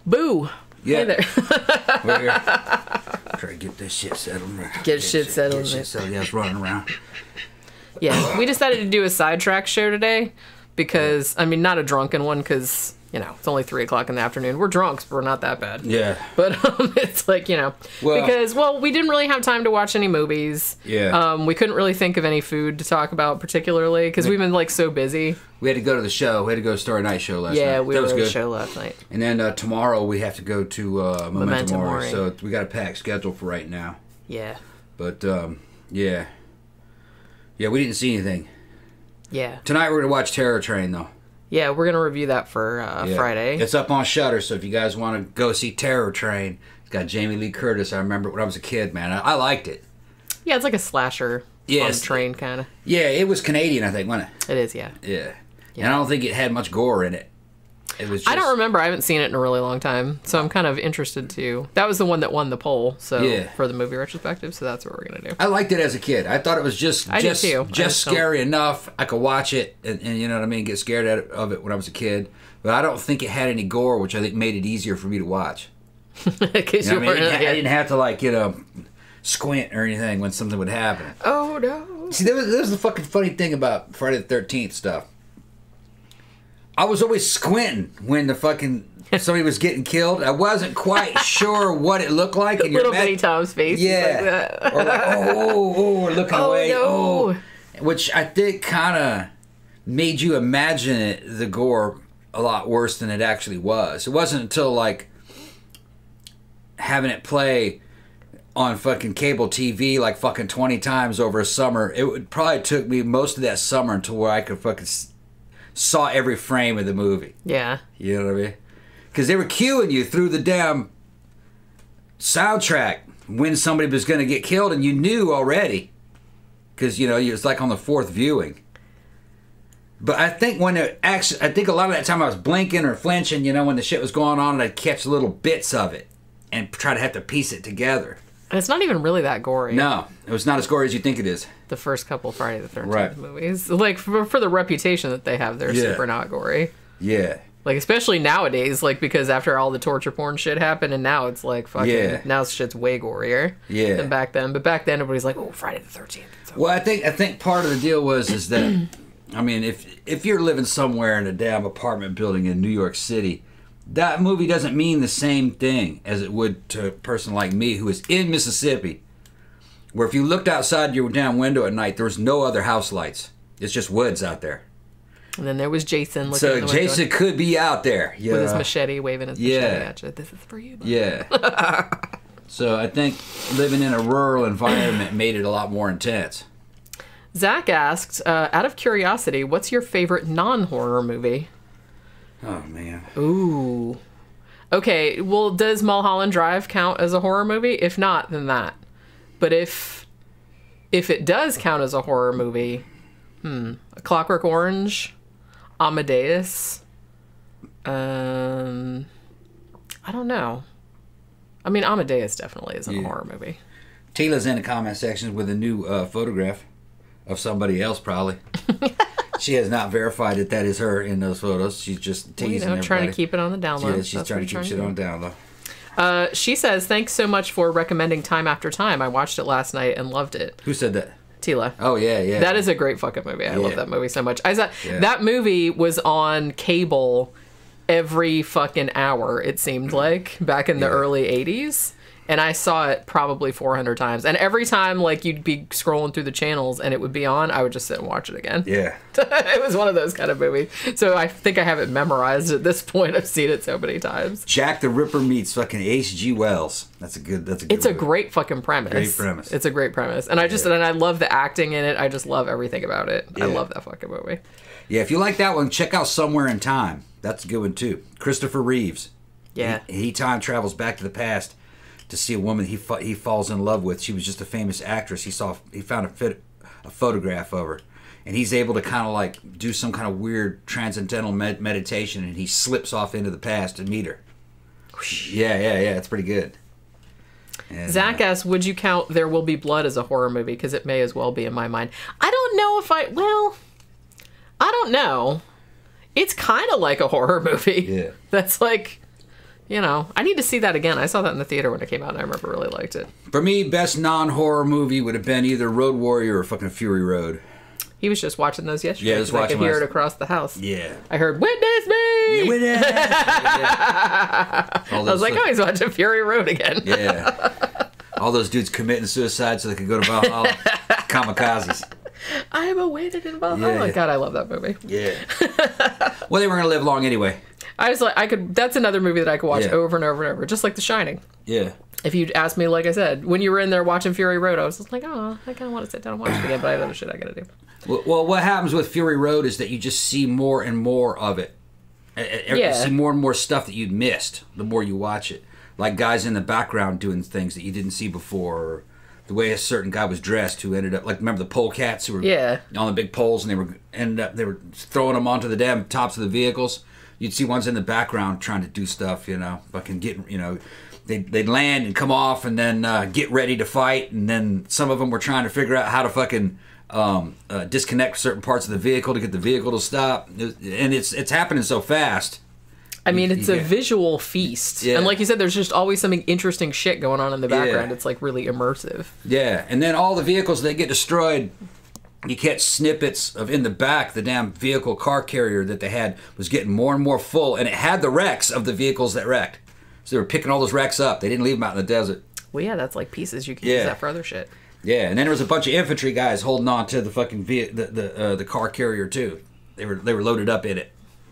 Boo. Yeah. Hey there. We're here. Try to get this shit settled. Get shit settled. Get shit settled. Yeah, it's running around. Yeah, we decided to do a sidetrack show today because, I mean, not a drunken one because, you know, it's only 3 o'clock in the afternoon. We're drunks, but we're not that bad. Yeah. But it's like, you know, because we didn't really have time to watch any movies. Yeah. We couldn't really think of any food to talk about particularly because we've been, like, so busy. We had to go to the show. We had to go to Starry Night show last night. Yeah, we that were was at good. the show last night. And then tomorrow we have to go to Memento Mori. Mori. So we got a packed schedule for right now. Yeah. But, yeah. Yeah, we didn't see anything. Yeah. Tonight we're going to watch Terror Train, though. Yeah, we're going to review that for Friday. It's up on Shudder, so if you guys want to go see Terror Train, it's got Jamie Lee Curtis. I remember when I was a kid, man. I liked it. Yeah, it's like a slasher on train kind of. Yeah, it was Canadian, I think, wasn't it? It is, yeah. Yeah. And I don't think it had much gore in it. It was just, I don't remember. I haven't seen it in a really long time, so I'm kind of interested too. That was the one that won the poll, for the movie retrospective. So that's what we're gonna do. I liked it as a kid. I thought it was just scary enough. I could watch it and you know what I mean, get scared of it when I was a kid. But I don't think it had any gore, which I think made it easier for me to watch. Because I didn't have to like squint or anything when something would happen. Oh no! See, that was the fucking funny thing about Friday the 13th stuff. I was always squinting when the fucking somebody was getting killed. I wasn't quite sure what it looked like. And little bitty Tom's face. Yeah. Like or like, or looking away. No. Oh, which I think kind of made you imagine the gore a lot worse than it actually was. It wasn't until like having it play on fucking cable TV like fucking 20 times over a summer. It probably took me most of that summer until where I could fucking saw every frame of the movie. Yeah. You know what I mean? Because they were cueing you through the damn soundtrack when somebody was going to get killed, and you knew already. Because, you know, it was like on the fourth viewing. But I think I think a lot of that time I was blinking or flinching, you know, when the shit was going on, and I'd catch little bits of it and try to have to piece it together. And it's not even really that gory. No, it was not as gory as you think it is. The first couple Friday the 13th movies. Like, for the reputation that they have, they're super not gory. Yeah. Like, especially nowadays, like, because after all the torture porn shit happened, and now it's like, fucking, now shit's way gorier than back then. But back then, everybody's like, oh, Friday the 13th. Well, I think part of the deal is that, I mean, if you're living somewhere in a damn apartment building in New York City, that movie doesn't mean the same thing as it would to a person like me who is in Mississippi, where if you looked outside your damn window at night, there was no other house lights. It's just woods out there. And then there was Jason looking So in the Jason window could be out there. with his machete, waving his machete at you. This is for you, buddy. Yeah. So I think living in a rural environment made it a lot more intense. Zach asked, out of curiosity, what's your favorite non-horror movie? Oh, man. Ooh. Okay, well, does Mulholland Drive count as a horror movie? If not, then that. But if it does count as a horror movie, Clockwork Orange, Amadeus, I don't know. I mean, Amadeus definitely isn't a horror movie. Tila's in the comment section with a new photograph of somebody else, probably. She has not verified that is her in those photos. She's just teasing everybody. Trying to keep it on the down low. Yeah, she's trying to keep shit on the down low. She says, thanks so much for recommending Time After Time. I watched it last night and loved it. Who said that? Tila. Oh, yeah. That is a great fucking movie. I love that movie so much. That movie was on cable every fucking hour, it seemed like, back in the early 80s. And I saw it probably 400 times. And every time, like, you'd be scrolling through the channels and it would be on, I would just sit and watch it again. Yeah. It was one of those kind of movies. So I think I have it memorized at this point. I've seen it so many times. Jack the Ripper meets fucking H.G. Wells. That's a good It's movie. a great fucking premise. Great premise. It's a great premise. And I love the acting in it. I just love everything about it. I love that fucking movie. Yeah, if you like that one, check out Somewhere in Time. That's a good one, too. Christopher Reeves. Yeah. He time travels back to the past to see a woman he falls in love with. She was just a famous actress. He found a photograph of her, and he's able to kind of like do some kind of weird transcendental meditation, and he slips off into the past to meet her. Yeah, it's pretty good. And, Zach asks, would you count There Will Be Blood as a horror movie? Because it may as well be in my mind. I don't know if I don't know. It's kind of like a horror movie. Yeah. That's like you know, I need to see that again. I saw that in the theater when it came out, and I remember really liked it. For me, best non-horror movie would have been either Road Warrior or fucking Fury Road. He was just watching those yesterday. Yeah, I was watching. I could hear it across the house. Yeah. I heard, "Witness me!" Yeah, witness! I was like, oh, he's watching Fury Road again. Yeah. All those dudes committing suicide so they could go to Valhalla. Kamikazes. I am awaited in Valhalla. Yeah. God, I love that movie. Yeah. Well, they weren't going to live long anyway. I was like, that's another movie that I could watch Yeah. over and over and over, just like The Shining. Yeah. If you'd asked me, like I said, when you were in there watching Fury Road, I was just like, oh, I kind of want to sit down and watch it again, but I have other shit I gotta do. Well, what happens with Fury Road is that you just see more and more of it. You see more and more stuff that you'd missed the more you watch it. Like guys in the background doing things that you didn't see before, or the way a certain guy was dressed who ended up, like, remember the polecats who were on the big poles and they were throwing them onto the damn tops of the vehicles. You'd see ones in the background trying to do stuff, you know, fucking get, you know, they'd land and come off and then get ready to fight, and then some of them were trying to figure out how to fucking disconnect certain parts of the vehicle to get the vehicle to stop, and it's happening so fast. I mean, it's a visual feast, and like you said, there's just always something interesting shit going on in the background. It's like really immersive. Yeah, and then all the vehicles that get destroyed, you catch snippets of in the back, the damn vehicle car carrier that they had was getting more and more full, and it had the wrecks of the vehicles that wrecked. So they were picking all those wrecks up. They didn't leave them out in the desert. Well, yeah, that's like pieces. You can use that for other shit. Yeah, and then there was a bunch of infantry guys holding on to the fucking the car carrier too. They were loaded up in it.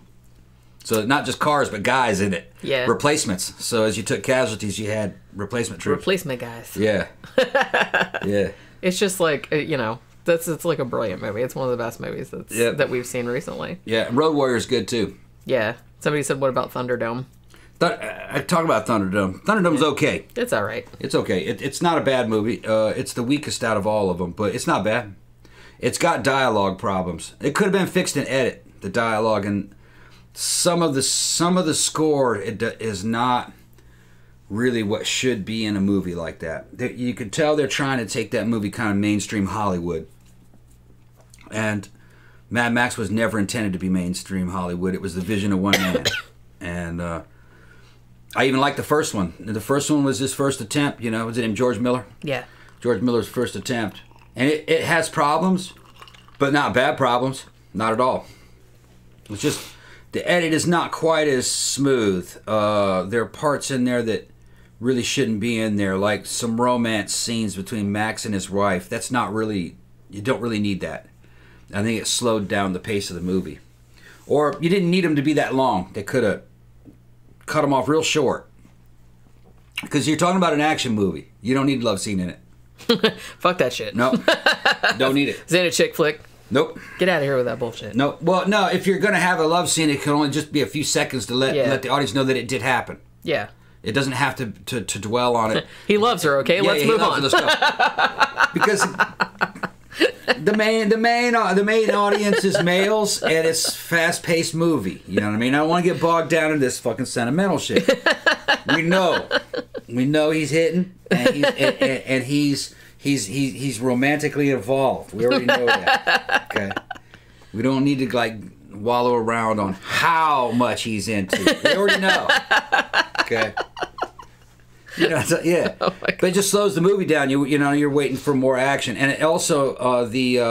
So not just cars, but guys in it. Yeah. Replacements. So as you took casualties, you had replacement troops. Replacement guys. Yeah. Yeah. It's just like, you know, it's like a brilliant movie. It's one of the best movies that we've seen recently. Yeah, Road Warrior's good too. Yeah. Somebody said, what about Thunderdome? I talk about Thunderdome. Thunderdome's okay. It's all right. It's okay. It's not a bad movie. It's the weakest out of all of them, but it's not bad. It's got dialogue problems. It could have been fixed in edit, the dialogue, and some of the score is not really what should be in a movie like that. You could tell they're trying to take that movie kind of mainstream Hollywood. And Mad Max was never intended to be mainstream Hollywood. It was the vision of one man. And I even liked the first one. The first one was his first attempt, you know. Was it named George Miller? Yeah. George Miller's first attempt. And it has problems, but not bad problems. Not at all. It's just the edit is not quite as smooth. There are parts in there that really shouldn't be in there, like some romance scenes between Max and his wife. That's not really, you don't really need that. I think it slowed down the pace of the movie. Or you didn't need them to be that long. They could have cut them off real short. Because you're talking about an action movie. You don't need love scene in it. Fuck that shit. No. Don't need it. Is it a chick flick? Nope. Get out of here with that bullshit. No. Well, no, if you're going to have a love scene, it can only just be a few seconds to let the audience know that it did happen. Yeah. It doesn't have to dwell on it. He loves her, okay? Let's move on. Because the main audience is males, and it's fast-paced movie. You know what I mean? I don't want to get bogged down in this fucking sentimental shit. We know he's hitting, and he's romantically involved. We already know that. Okay, we don't need to like wallow around on how much he's into. We already know. Okay. You know, so, yeah, but it just slows the movie down. You know, you're waiting for more action, and it also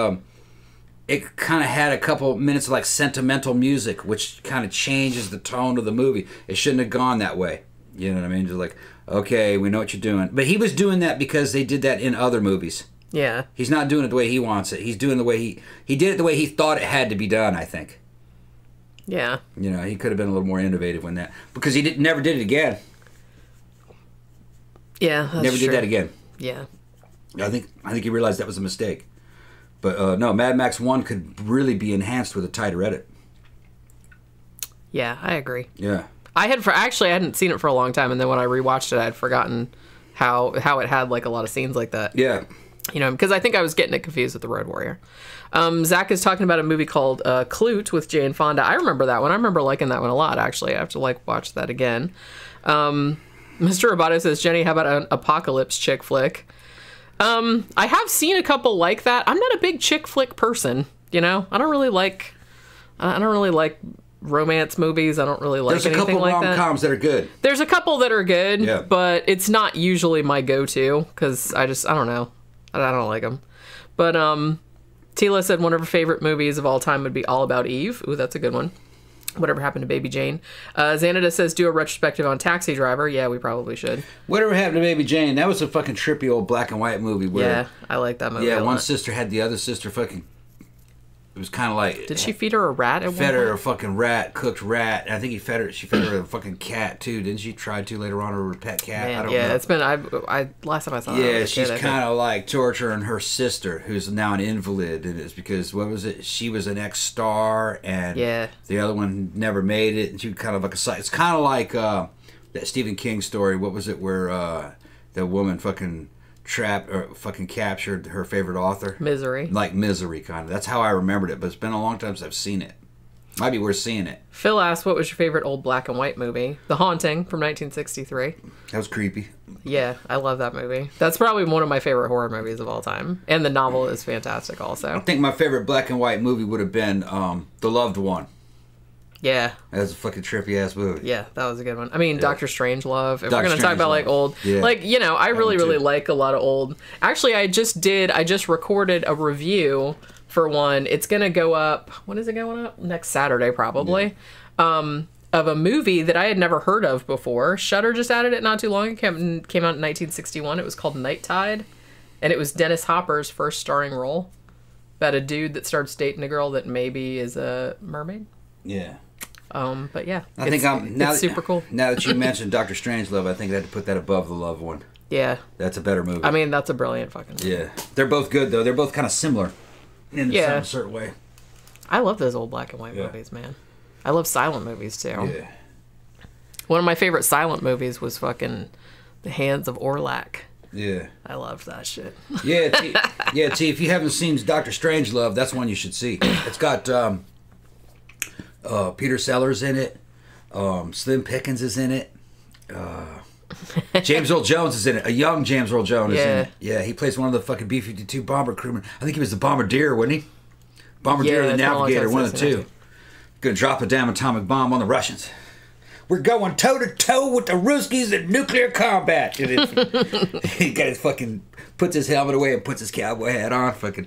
it kind of had a couple minutes of like sentimental music, which kind of changes the tone of the movie. It shouldn't have gone that way. You know what I mean? Just like, okay, we know what you're doing, but he was doing that because they did that in other movies. Yeah, he's not doing it the way he wants it. He's doing the way he did it the way he thought it had to be done. I think. Yeah. You know, he could have been a little more innovative when that, because he never did it again. Yeah, that's never true. did that again. Yeah, I think he realized that was a mistake. But no, Mad Max 1 could really be enhanced with a tighter edit. Yeah, I agree. Yeah, I hadn't seen it for a long time, and then when I rewatched it, I had forgotten how it had like a lot of scenes like that. Yeah, you know, because I think I was getting it confused with the Road Warrior. Zach is talking about a movie called Clute with Jane Fonda. I remember that one. I remember liking that one a lot. Actually, I have to watch that again. Mr. Roboto says, Jenny, how about an apocalypse chick flick? I have seen a couple like that. I'm not a big chick flick person, you know? I don't really like romance movies. I don't really like There's a anything couple like that. rom-coms that are good. There's a couple that are good, Yeah. but it's not usually my go-to because I don't know. I don't like them. But Tila said one of her favorite movies of all time would be All About Eve. Ooh, that's a good one. Whatever Happened to Baby Jane. Xanada says do a retrospective on Taxi Driver. Yeah, we probably should. Whatever Happened to Baby Jane? That was a fucking trippy old black and white movie. Where, Yeah, I like that movie. Yeah, a one lot. sister had the other sister fucking. It was kind of like. Did she feed her a rat at one Fed her a point? fucking rat, cooked rat. And I think she fed her a fucking cat too. Didn't she try to later on, or her pet cat? Man, I don't yeah, know. it's been I last time I saw. Yeah, that she's kind of like torturing her sister, who's now an invalid, and it's because what was it? She was an ex-star, and Yeah. the other one never made it, and she was kind of like a. It's kind of like that Stephen King story. What was it where the woman fucking trapped or fucking captured her favorite author? Misery. Like Misery, kind of. That's how I remembered it, but it's been a long time since I've seen it. Might be worth seeing it. Phil asked, "What was your favorite old black and white movie?" The Haunting from 1963. That was creepy. Yeah, I love that movie. That's probably one of my favorite horror movies of all time, and the novel is fantastic I also. think my favorite black and white movie would have been The Loved One. Yeah, That's a fucking trippy ass movie. yeah, that was a good one. I mean, Doctor Strangelove. If Dr. we're gonna talk about like Strangelove. old, Yeah. like I really one too. really like a lot of old. Actually, I just recorded a review for one. It's gonna go up. When is it going up? Next Saturday probably. Of a movie that I had never heard of before. Shudder just added it not too long. It came out in 1961. It was called Night Tide, and it was Dennis Hopper's first starring role about a dude that starts dating a girl that maybe is a mermaid. Yeah. But yeah, I think it's super cool. Now that you mentioned Doctor Strangelove, I think I had to put that above The Loved One. Yeah, That's a better movie. I mean that's a brilliant fucking movie. yeah, they're both good though. They're both kind of similar in Yeah. some certain way. I love those old black and white Yeah. movies, man. I love silent movies too. Yeah. One of my favorite silent movies was fucking The Hands of Orlac. Yeah. I loved that shit. Yeah. T. If you haven't seen Doctor Strangelove, that's one you should see. It's got Peter Sellers in it. Slim Pickens is in it. James Earl Jones is in it. A young James Earl Jones is in it. Yeah, he plays one of the fucking B-52 bomber crewmen. I think he was the bombardier, wasn't he? Bombardier or the it's been a long navigator, time one of since the I've two. seen Gonna drop a damn atomic bomb on the Russians. We're going toe to toe with the Ruskies in nuclear combat. He got his fucking, puts his helmet away and puts his cowboy hat on. Fucking,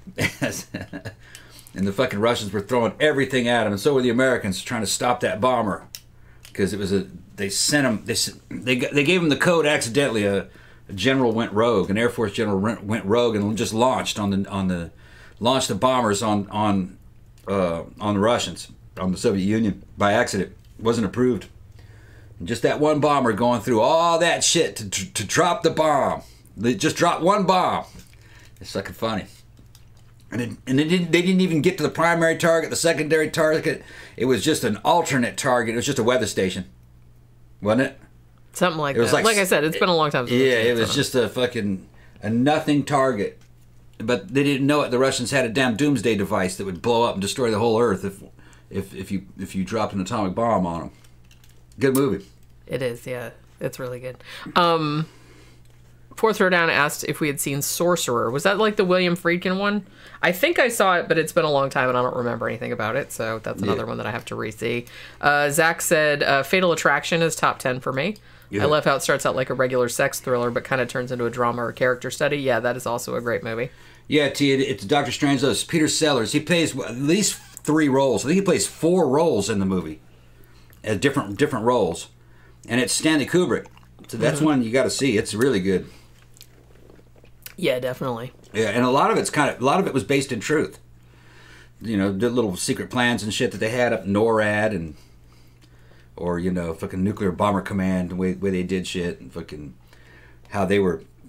and the fucking Russians were throwing everything at him, and so were the Americans trying to stop that bomber because it was they sent him. They gave him the code accidentally. A general went rogue, an Air Force general went rogue and just launched launched the bombers on the Russians, on the Soviet Union by accident. It wasn't approved. And just that one bomber going through all that shit to drop the bomb. They just dropped one bomb. It's fucking funny. And they didn't even get to the primary target, the secondary target. It was just an alternate target. It was just a weather station, wasn't it? Something like It was that. Like I said, it's been a long time since I've Yeah, seen it was just a nothing target. But they didn't know it. The Russians had a damn doomsday device that would blow up and destroy the whole Earth if you dropped an atomic bomb on them. Good movie. It is, yeah. It's really good. Fourth Row Down asked if we had seen Sorcerer. Was that like the William Friedkin one? I think I saw it, but it's been a long time and I don't remember anything about it, so that's another one that I have to re-see. Zach said Fatal Attraction is top 10 for me. Yeah. I love how it starts out like a regular sex thriller, but kind of turns into a drama or character study. Yeah, that is also a great movie. Yeah, it's Dr. Strange. It's Peter Sellers. He plays at least 3 roles. I think he plays 4 roles in the movie, as different roles, and it's Stanley Kubrick. So that's one you got to see. It's really good. Yeah, definitely. Yeah, and a lot of it was based in truth. You know, the little secret plans and shit that they had up in NORAD or fucking Nuclear Bomber Command, the way they did shit, and fucking how they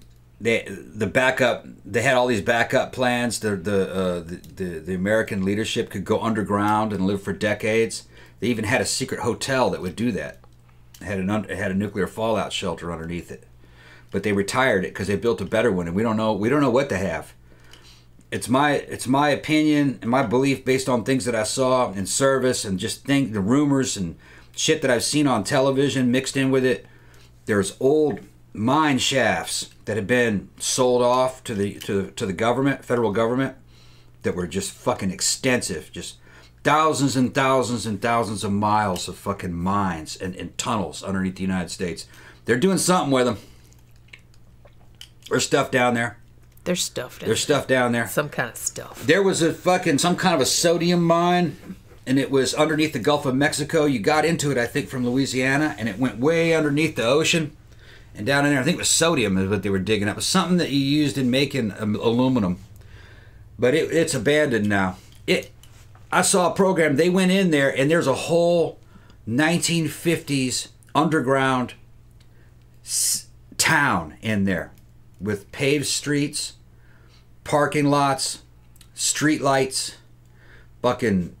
had all these backup plans. The American leadership could go underground and live for decades. They even had a secret hotel that would do that. It had a nuclear fallout shelter underneath it. But they retired it because they built a better one, and we don't know what to have. It's my opinion and my belief based on things that I saw in service and just the rumors and shit that I've seen on television mixed in with it. There's old mine shafts that had been sold off to the government, federal government, that were just fucking extensive, just thousands and thousands and thousands of miles of fucking mines and tunnels underneath the United States. They're doing something with them. There's stuff down there. There's stuff down there. There's stuff down there. Some kind of stuff. There was some kind of a sodium mine, and it was underneath the Gulf of Mexico. You got into it, I think, from Louisiana, and it went way underneath the ocean. And down in there, I think it was sodium is what they were digging up. It was something that you used in making aluminum. But it's abandoned now. I saw a program, they went in there, and there's a whole 1950s underground town in there with paved streets, parking lots, street lights, fucking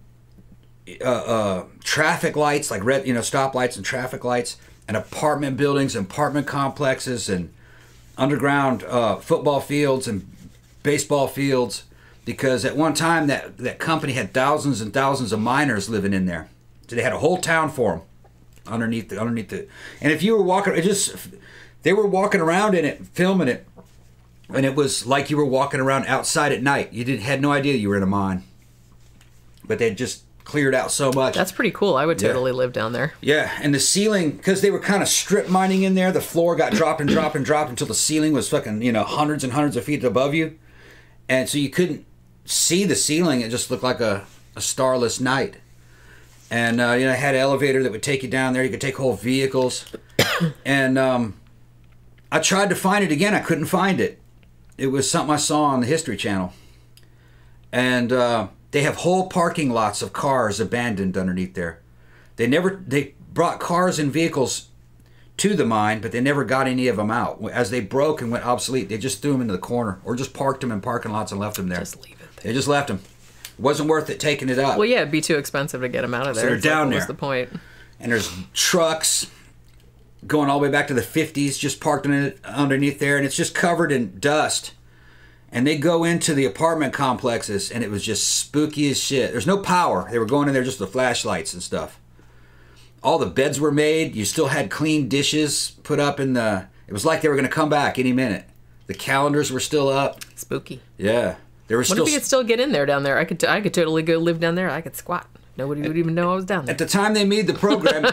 traffic lights, like red, stoplights and traffic lights, and apartment buildings and apartment complexes and underground football fields and baseball fields. Because at one time that company had thousands and thousands of miners living in there, so they had a whole town for them underneath the. And if you were walking, they were walking around in it, filming it, and it was like you were walking around outside at night. You had no idea you were in a mine, but they just cleared out so much. That's pretty cool. I would totally live down there. Yeah, and the ceiling, because they were kind of strip mining in there, the floor got dropped and dropped and dropped until the ceiling was fucking hundreds and hundreds of feet above you, and so you couldn't see the ceiling. It just looked like a starless night. And I had an elevator that would take you down there. You could take whole vehicles. And I tried to find it again. I couldn't find it. It was something I saw on the History Channel. And they have whole parking lots of cars abandoned underneath there. They brought cars and vehicles to the mine, but they never got any of them out. As they broke and went obsolete, they just threw them into the corner or just parked them in parking lots and left them there. Just leave it there. They just left them. It wasn't worth it taking it up. Well, yeah, it'd be too expensive to get them out of there. So they're down there. What's the point? And there's trucks going all the way back to the 50s just parked underneath there, and it's just covered in dust. And they go into the apartment complexes, and it was just spooky as shit. There's no power. They were going in there just with flashlights and stuff. All the beds were made. You still had clean dishes put up in the... It was like they were going to come back any minute. The calendars were still up. Spooky. Yeah. There were what if you could still get in there down there? I could totally go live down there. I could squat. Nobody would even know I was down there. At the time they made the program,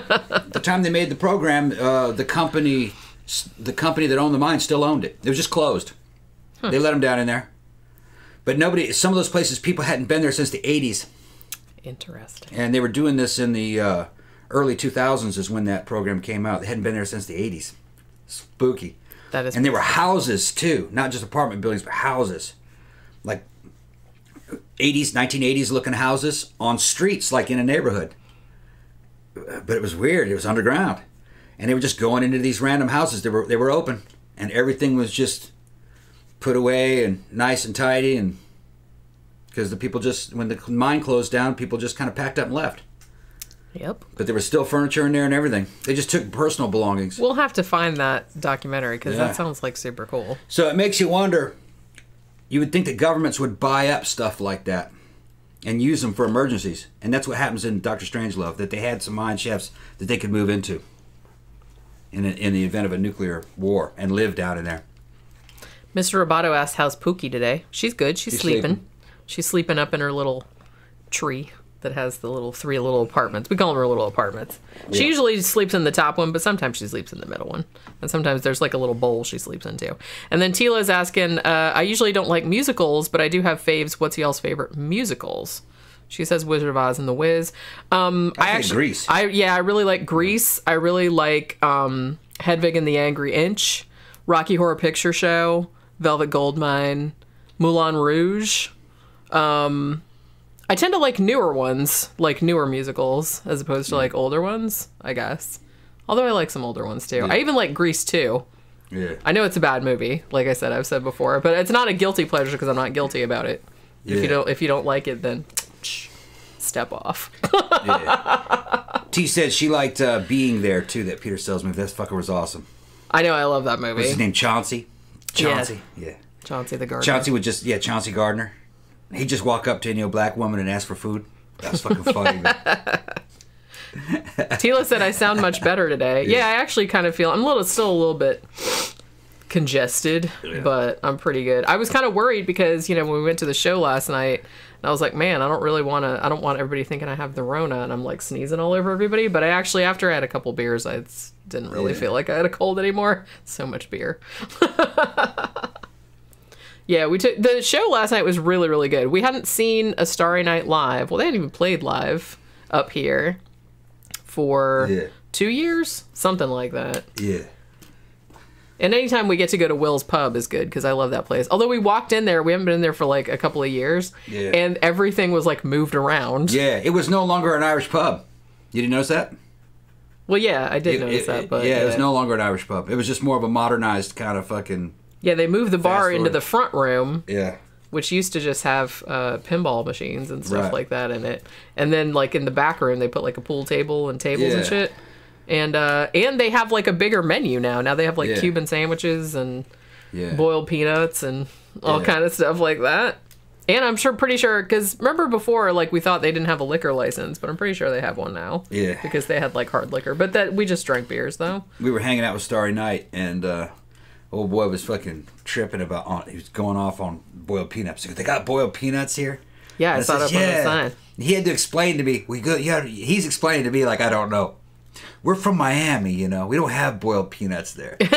the company that owned the mine still owned it. It was just closed. They let them down in there. But some of those places, people hadn't been there since the 80s. Interesting. And they were doing this in the early 2000s is when that program came out. They hadn't been there since the 80s. Spooky. That is. And there were houses, too. Not just apartment buildings, but houses. Like 1980s looking houses on streets, like in a neighborhood. But it was weird. It was underground. And they were just going into these random houses. They were open. And everything was just put away and nice and tidy. And because the people just, when the mine closed down, people just kind of packed up and left. Yep. But there was still furniture in there and everything. They just took personal belongings. We'll have to find that documentary because that sounds like super cool. So it makes you wonder, you would think that governments would buy up stuff like that and use them for emergencies. And that's what happens in Dr. Strangelove, that they had some mine shafts that they could move into in the event of a nuclear war and live down in there. Mr. Roboto asked, how's Pookie today? She's good. She's sleeping. She's sleeping up in her little tree that has the three little apartments. We call them her little apartments. Yeah. She usually sleeps in the top one, but sometimes she sleeps in the middle one. And sometimes there's like a little bowl she sleeps into. And then Tila's asking, I usually don't like musicals, but I do have faves. What's y'all's favorite musicals? She says Wizard of Oz and The Wiz. I think Grease. I really like Grease. I really like Hedwig and the Angry Inch, Rocky Horror Picture Show, Velvet Goldmine, Moulin Rouge. I tend to like newer ones, like newer musicals, as opposed to like older ones, I guess. Although I like some older ones too. Yeah. I even like Grease too. Yeah. I know it's a bad movie, like I said, I've said before, but it's not a guilty pleasure because I'm not guilty about it. Yeah. If you don't like it, then step off. Yeah. T said she liked Being There too. That Peter Sellers movie. That fucker was awesome. I know, I love that movie. What's his name? Chauncey. Yeah. Chauncey the Gardener. Chauncey Gardner. He'd just walk up to any black woman and ask for food. That was fucking funny. Tila said I sound much better today. Yeah, I actually kind of feel I'm still a little bit congested, but I'm pretty good. I was kind of worried because, when we went to the show last night, I was like, man, I don't want everybody thinking I have the Rona and I'm like sneezing all over everybody. But I actually, after I had a couple beers, I didn't really feel like I had a cold anymore. So much beer. Yeah, the show last night was really, really good. We hadn't seen A Starry Night live. Well, they hadn't even played live up here for 2 years, something like that. Yeah. And anytime we get to go to Will's Pub is good because I love that place. Although we walked in there, we haven't been in there for like a couple of years, and everything was like moved around. Yeah, it was no longer an Irish pub. You didn't notice that? Well, yeah, I did notice that, but it was no longer an Irish pub. It was just more of a modernized kind of fucking. Yeah, they moved the bar into the front room. Yeah. Which used to just have pinball machines and stuff like that in it. And then, like, in the back room, they put, like, a pool table and tables and shit. And they have, like, a bigger menu now. Now they have, like, Cuban sandwiches and boiled peanuts and all kind of stuff like that. And I'm pretty sure, because remember before, like, we thought they didn't have a liquor license, but I'm pretty sure they have one now. Yeah. Because they had, like, hard liquor. But we just drank beers, though. We were hanging out with Starry Night, and old boy was fucking tripping he was going off on boiled peanuts. He goes, they got boiled peanuts here? Yeah, I saw it up on the sign. He had to explain to me. He's explaining to me like I don't know. We're from Miami, we don't have boiled peanuts there. And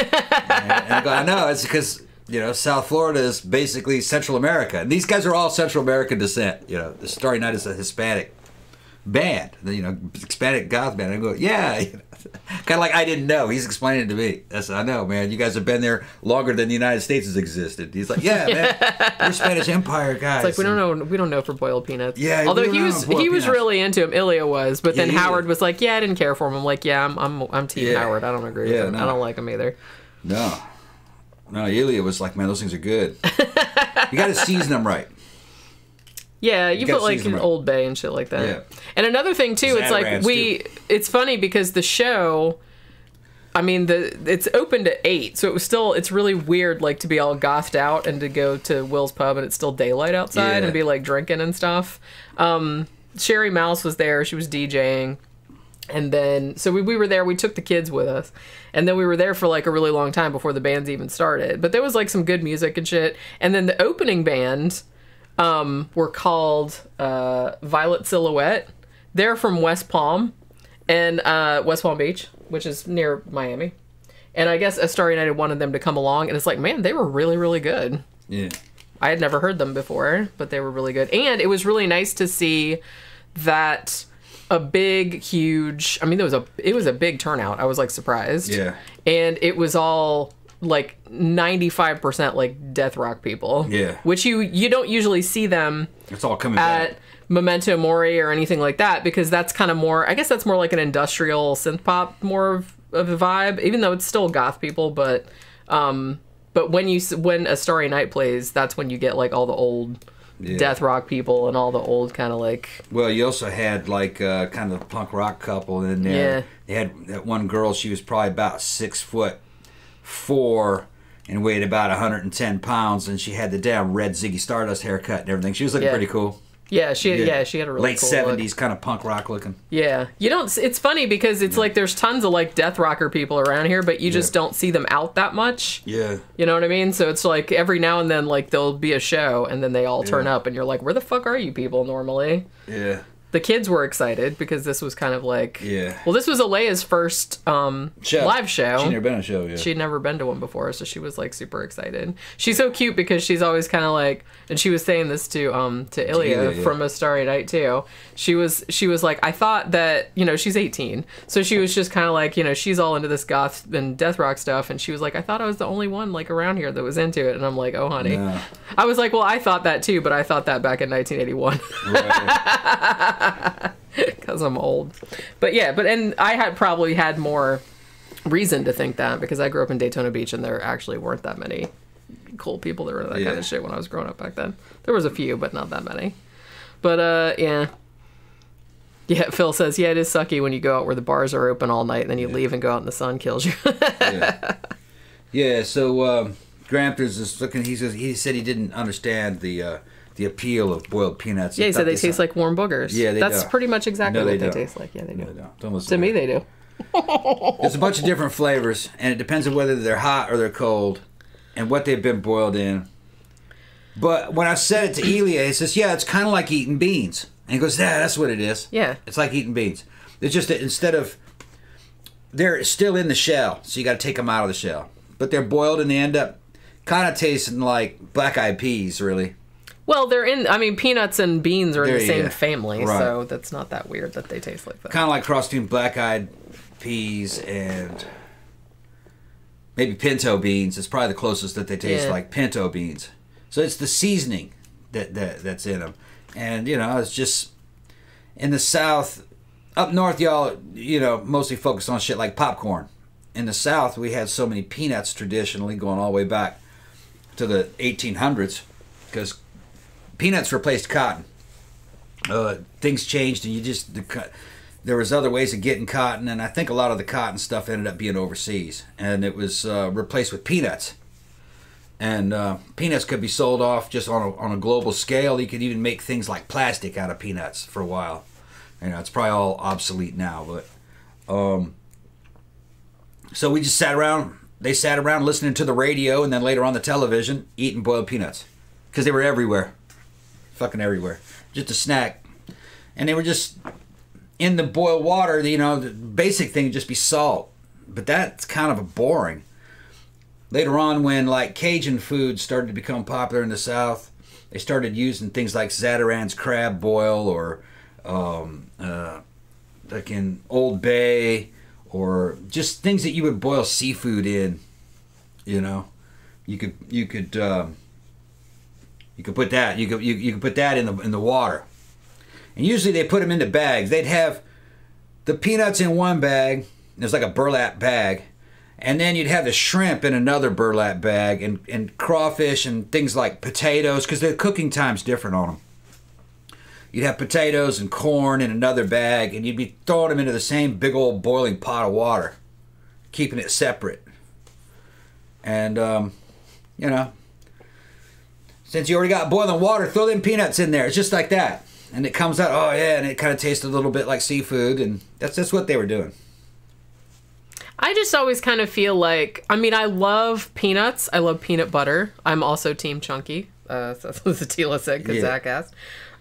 I go, I know, it's because, South Florida is basically Central America. And these guys are all Central American descent. The Starry Night is a Hispanic band, Hispanic goth band. I go, yeah. Kind of like I didn't know. He's explaining it to me. I know, man. You guys have been there longer than the United States has existed. He's like, yeah, man. We're Spanish Empire guys. It's like we don't know for boiled peanuts. Yeah. Although he was really into him. Ilya was, but then Howard was like, yeah, I didn't care for him. I'm like, yeah, I'm Team Howard. I don't agree with him. No. I don't like him either. No, Ilya was like, man, those things are good. You got to season them right. Yeah, you put like an Old Bay and shit like that. Yeah. And another thing too, it's like it's funny because the show, I mean, it's open to 8, so it's really weird like to be all gothed out and to go to Will's Pub and it's still daylight outside and be like drinking and stuff. Sherry Mouse was there, she was DJing. And then, so we were there, we took the kids with us. And then we were there for like a really long time before the bands even started. But there was like some good music and shit. And then the opening band were called Violet Silhouette. They're from West Palm Beach, which is near Miami. And I guess A Starry Night wanted them to come along, and it's like, man, they were really, really good. Yeah. I had never heard them before, but they were really good. And it was really nice to see that a big, huge, I mean, it was a big turnout. I was like surprised. Yeah. And it was all like 95% like death rock people. Yeah. Which you don't usually see them. It's all coming at back. Memento Mori or anything like that, because that's kind of more, I guess that's more like an industrial synth pop, more of a vibe, even though it's still goth people, but when A Starry Night plays, that's when you get like all the old death rock people and all the old kind of like. Well, you also had like kind of a punk rock couple in there. Yeah. They had that one girl, she was probably about 6'4" and weighed about 110 pounds, and she had the damn red Ziggy Stardust haircut and everything. She was looking pretty cool. Yeah, she had a really late cool 70s look. kind of punk rock looking. Yeah. It's funny because it's like there's tons of like death rocker people around here, but you just don't see them out that much. Yeah. You know what I mean? So it's like every now and then like there'll be a show and then they all turn up and you're like, where the fuck are you people normally? Yeah. The kids were excited because this was kind of like... Yeah. Well, this was Alea's first live show. She'd never been on a show, yeah. She'd never been to one before, so she was, like, super excited. She's so cute because she's always kind of like... And she was saying this to Ilya from A Starry Night, too. She was like, I thought that... she's 18. So she was just kind of like, she's all into this goth and death rock stuff. And she was like, I thought I was the only one, like, around here that was into it. And I'm like, oh, honey. No. I was like, well, I thought that, too, but I thought that back in 1981. Right. Because I'm old. But yeah, and I had probably had more reason to think that because I grew up in Daytona Beach and there actually weren't that many cool people that were into that kind of shit when I was growing up back then. There was a few, but not that many. But yeah. Yeah, Phil says, yeah, it is sucky when you go out where the bars are open all night and then you leave and go out and the sun kills you. Yeah, so Grampers is looking, he said he didn't understand the appeal of boiled peanuts. Yeah, he said they taste like warm boogers. Yeah, that's pretty much exactly what they taste like. Yeah, they do. No, don't listen to me, they do. There's a bunch of different flavors, and it depends on whether they're hot or they're cold. and what they've been boiled in. But when I said it to Elia, he says, yeah, it's kind of like eating beans. And he goes, yeah, that's what it is. Yeah. It's like eating beans. It's just that instead of, they're still in the shell, so you got to take them out of the shell. But they're boiled and they end up kind of tasting like black-eyed peas, really. Well, they're in, I mean, peanuts and beans are in the same family, right. So that's not that weird that they taste like that. Kind of like cross between black-eyed peas and maybe pinto beans. It's probably the closest that they taste like pinto beans. So it's the seasoning that's in them. And, you know, it's just, in the South, up north, y'all, you know, mostly focus on shit like popcorn. In the South, we had so many peanuts traditionally going all the way back to the 1800s because peanuts replaced cotton. Things changed, and there was other ways of getting cotton, and I think a lot of the cotton stuff ended up being overseas, and it was replaced with peanuts. And peanuts could be sold off just on a global scale. You could even make things like plastic out of peanuts for a while. You know, it's probably all obsolete now, but so we just sat around. They sat around listening to the radio, and then later on the television, eating boiled peanuts because they were everywhere. Fucking everywhere. Just a snack. And they were just in the boiled water, you know, the basic thing would just be salt. But that's kind of boring. Later on, when like Cajun food started to become popular in the South, they started using things like Zatarain's crab boil or like in Old Bay or just things that you would boil seafood in, you know. You could put that. You could put that in the water, and usually they put them into bags. They'd have the peanuts in one bag. There's like a burlap bag, and then you'd have the shrimp in another burlap bag, and crawfish and things like potatoes because the cooking time's different on them. You'd have potatoes and corn in another bag, and you'd be throwing them into the same big old boiling pot of water, keeping it separate. And you know. Since you already got boiling water, throw them peanuts in there. It's just like that. And it comes out, oh yeah, and it kind of tastes a little bit like seafood. And that's what they were doing. I just always kind of feel like, I mean, I love peanuts. I love peanut butter. I'm also Team Chunky. That's what Zatila said because Zach asked.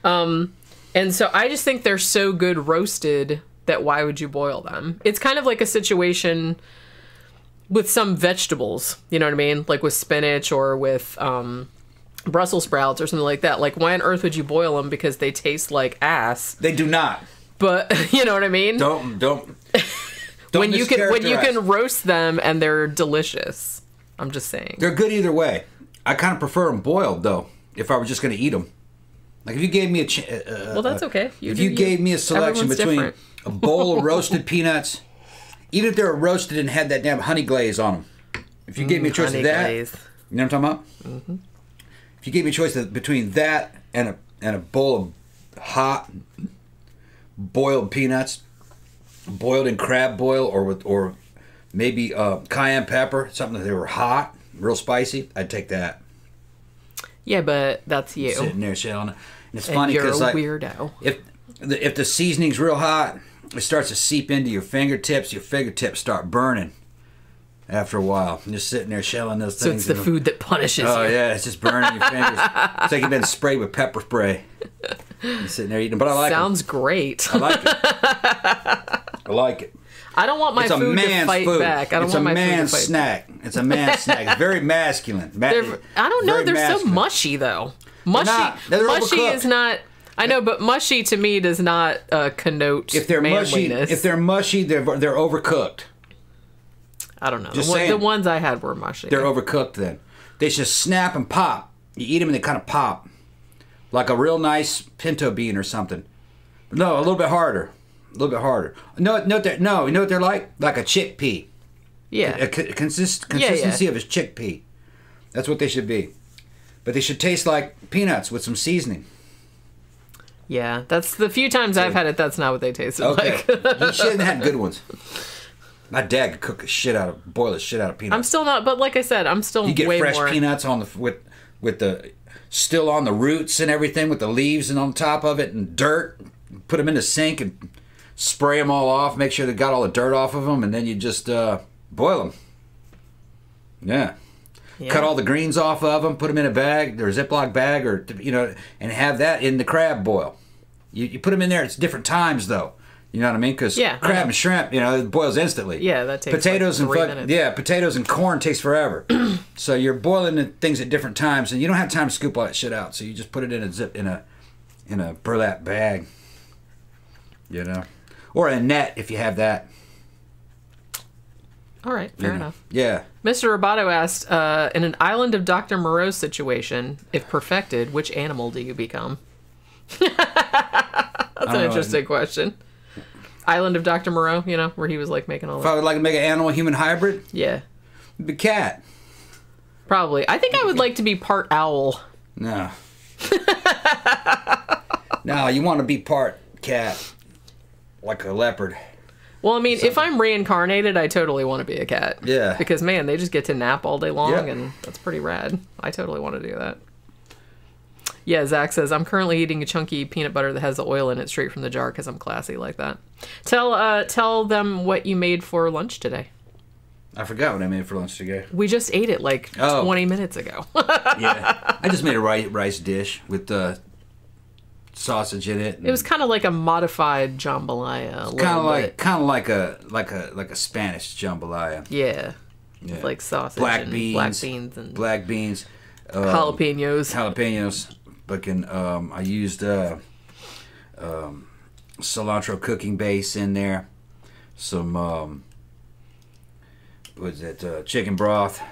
And so I just think they're so good roasted that why would you boil them? It's kind of like a situation with some vegetables. You know what I mean? Like with spinach or with Brussels sprouts or something like that. Like, why on earth would you boil them? Because they taste like ass. They do not. But you know what I mean? Don't when you can roast them and they're delicious. I'm just saying. They're good either way. I kind of prefer them boiled though. If I were just going to eat them, like if you gave me well, that's okay. If you gave me a selection between a bowl of roasted peanuts, even if they were roasted and had that damn honey glaze on them, if you gave me a choice of that, glaze. You know what I'm talking about? Mm-hmm. If you gave me a choice between that and a bowl of hot boiled peanuts, boiled in crab boil or maybe cayenne pepper, something that they were hot, real spicy, I'd take that. Yeah, but that's you sitting there shelling it. And it's funny because like weirdo. If the seasoning's real hot, it starts to seep into your fingertips. Your fingertips start burning. After a while, I'm just sitting there shelling those things. So it's the food that punishes you. Oh, yeah, it's just burning your fingers. It's like you've been sprayed with pepper spray. You're sitting there eating, but I like it. Sounds great. I like it. I like it. I don't want my food to fight back. I don't want my food to fight back. It's a man's snack. It's a man's snack. It's very masculine. I don't know. They're so mushy, though. Mushy is not... I know, but mushy to me does not connote manliness. If they're mushy, they're overcooked. I don't know. The ones I had were mushy. They're overcooked then. They just snap and pop. You eat them and they kind of pop. Like a real nice pinto bean or something. No, a little bit harder. A little bit harder. You know what they're like? Like a chickpea. Yeah. A consistency of a chickpea. That's what they should be. But they should taste like peanuts with some seasoning. Yeah, that's the few times I've had it, that's not what they tasted like. You shouldn't have had good ones. My dad could cook boil the shit out of peanuts. I'm still not, but like I said, I'm still you get way fresh more. Peanuts on with the still on the roots and everything with the leaves and on top of it and dirt. Put them in the sink and spray them all off. Make sure they got all the dirt off of them, and then you just boil them. Yeah, cut all the greens off of them, put them in a bag or a Ziploc bag, or and have that in the crab boil. You put them in there. It's different times though. You know what I mean? Because crab and shrimp, it boils instantly. Yeah, that takes potatoes like 3 minutes. Yeah, potatoes and corn takes forever. So you're boiling the things at different times, and you don't have time to scoop all that shit out. So you just put it in a burlap bag, or a net if you have that. All right, fair enough. Yeah. Mr. Roboto asked, in an Island of Dr. Moreau situation, if perfected, which animal do you become? That's an interesting question. Island of Dr. Moreau, where he was like making all that. If I would like to make an animal-human hybrid? Yeah. It'd be cat. Probably. I think I would like to be part owl. No. No, you want to be part cat. Like a leopard. Well, I mean, if I'm reincarnated, I totally want to be a cat. Yeah. Because, man, they just get to nap all day long, and that's pretty rad. I totally want to do that. Yeah, Zach says, I'm currently eating a chunky peanut butter that has the oil in it straight from the jar because I'm classy like that. Tell them what you made for lunch today. I forgot what I made for lunch today. We just ate it like 20 minutes ago. Yeah. I just made a rice dish with sausage in it. It was kind of like a modified jambalaya. Kind of like a Spanish jambalaya. Yeah. Like sausage black and beans, black beans. Jalapenos. Fucking, I used cilantro cooking base in there. Some, chicken broth.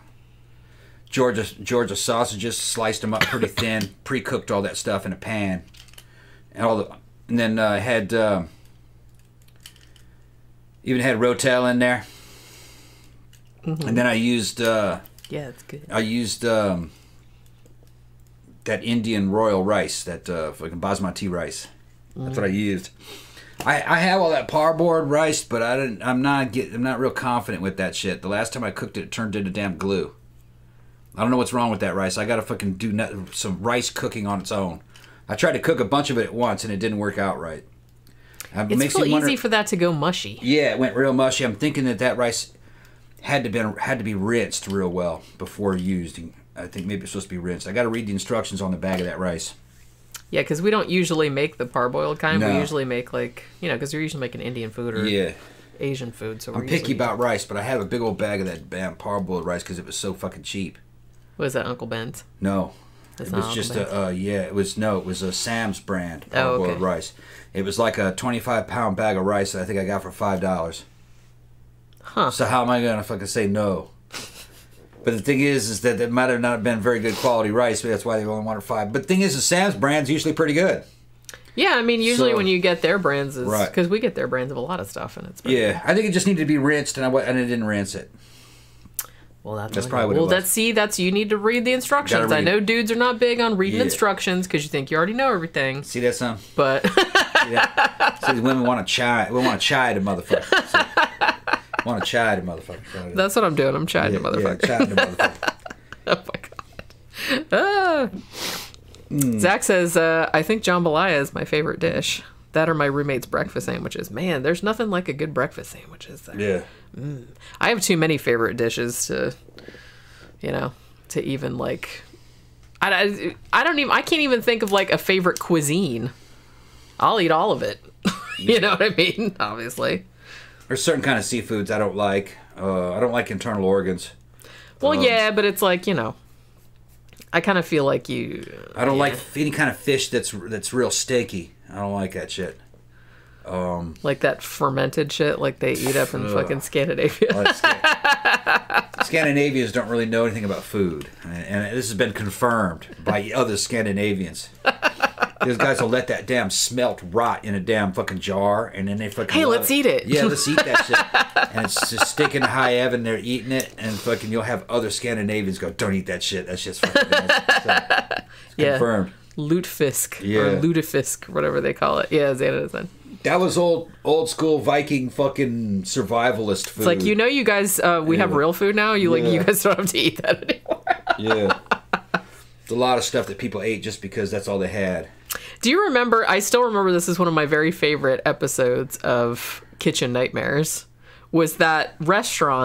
Georgia sausages, sliced them up pretty thin, pre-cooked all that stuff in a pan. And then I had even had Rotel in there. Mm-hmm. And then I used it's good. I used that Indian royal rice, that fucking basmati rice. That's what I used. I have all that parboiled rice, but I'm not real confident with that shit. The last time I cooked it, it turned into damn glue. I don't know what's wrong with that rice. I gotta fucking do some rice cooking on its own. I tried to cook a bunch of it at once, and it didn't work out right. It's real easy for that to go mushy. Yeah, it went real mushy. I'm thinking that rice had to be rinsed real well before used. I think maybe it's supposed to be rinsed. I got to read the instructions on the bag of that rice. Yeah, because we don't usually make the parboiled kind. No. We usually make because you're usually making Indian food or Asian food. So I'm picky about rice, but I have a big old bag of that damn parboiled rice because it was so fucking cheap. What is that, Uncle Ben's? No. It was just it was a Sam's brand parboiled rice. It was like a 25-pound bag of rice that I think I got for $5. Huh. So how am I gonna fucking say no? But the thing is that it might have not been very good quality rice, but that's why they only wanted $5. But the thing is, the Sam's brand's usually pretty good. Yeah, I mean, usually when you get their brands, because we get their brands of a lot of stuff, and it's pretty good. I think it just needed to be rinsed, and I didn't rinse it. Well, that's probably what it was. That's you need to read the instructions. I know dudes are not big on reading instructions because you think you already know everything. See that, son? But see, the women want to chide. We want to chide the motherfucker. Want to chide the motherfucker. That's what I'm doing. I'm chiding the motherfucker. Yeah, chiding the motherfucker. Oh my god. Zach says, I think jambalaya is my favorite dish. That or my roommate's breakfast sandwiches. Man, there's nothing like a good breakfast sandwich, is there? Yeah. I have too many favorite dishes to even like. I can't even think of like a favorite cuisine. I'll eat all of it. You know what I mean? Obviously. There's certain kind of seafoods I don't like. I don't like internal organs. Well, yeah, but it's like, I kind of feel like you. I don't like any kind of fish that's real steaky. I don't like that shit. Like that fermented shit like they eat up in fucking Scandinavia. Scandinavians don't really know anything about food. And this has been confirmed by other Scandinavians. Those guys will let that damn smelt rot in a damn fucking jar, and then they fucking... Hey, let's eat it. Yeah, let's eat that shit. And it's just sticking high heaven, they're eating it, and fucking you'll have other Scandinavians go, don't eat that shit. That shit's fucking nasty. So, it's confirmed. Lutefisk. Or lutefisk, whatever they call it. Yeah, Xana is then. That was old school Viking fucking survivalist food. It's like, you guys, we have real food now. You guys don't have to eat that anymore. Yeah. There's a lot of stuff that people ate just because that's all they had. Do you remember, I still remember this is one of my very favorite episodes of Kitchen Nightmares, was that restaurant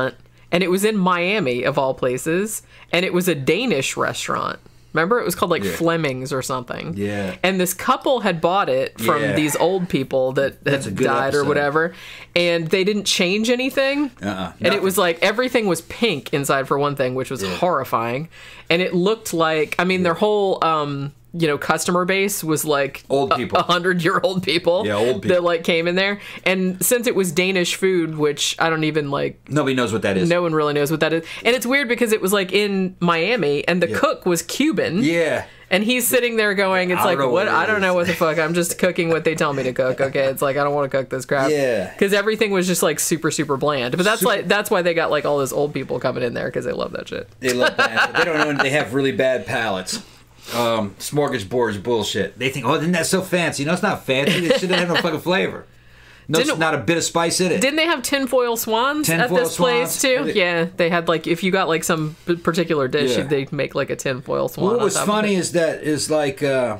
and it was in Miami of all places, and it was a Danish restaurant. Remember, it was called like Fleming's or something. Yeah. And this couple had bought it from these old people that had died episode. or whatever, and they didn't change anything. And it was like everything was pink inside for one thing, which was horrifying. And it looked like, I mean, their whole customer base was like old people, 100-year-old people. Yeah, old people that like came in there. And since it was Danish food, which I don't even like, nobody knows what that is. No one really knows what that is. And it's weird because it was like in Miami, and the cook was Cuban. Yeah. And he's sitting there going, it's like, what? I don't know what the fuck. I'm just cooking what they tell me to cook. Okay. It's like, I don't want to cook this crap. Yeah. Because everything was just like super, super bland. But that's why they got like all those old people coming in there, because they love that shit. They love that. They don't know. They have really bad palates. Smorgasbord is bullshit. They think, oh, isn't that so fancy? No, it's not fancy. It shouldn't have no fucking flavor. No, it's not a bit of spice in it. Didn't they have tinfoil swans at this place too? Yeah, they had like, if you got like some particular dish, they'd make like a tinfoil swan. What was funny is like, I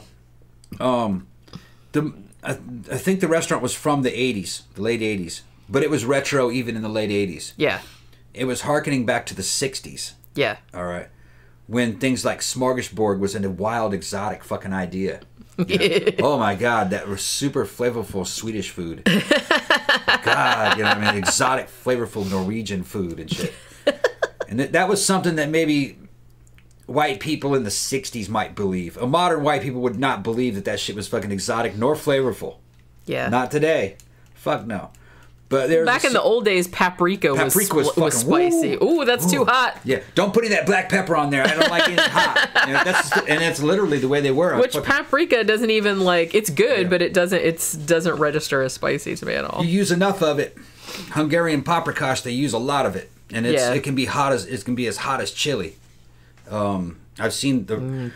think the restaurant was from the 80s, the late 80s, but it was retro even in the late 80s. Yeah. It was harkening back to the 60s. Yeah. All right. When things like Smorgasbord was a wild, exotic fucking idea. Oh my God, that was super flavorful Swedish food. God, exotic, flavorful Norwegian food and shit. And that was something that maybe white people in the 60s might believe. A modern white people would not believe that shit was fucking exotic nor flavorful. Yeah. Not today. Fuck no. But back in the old days, paprika was spicy. Ooh, that's too hot. Yeah, don't put any of that black pepper on there. I don't like it hot. And that's literally the way they were. Which paprika doesn't even like. It's good, but it doesn't register as spicy to me at all. You use enough of it. Hungarian paprikash, they use a lot of it, and it can be as hot as chili. I've seen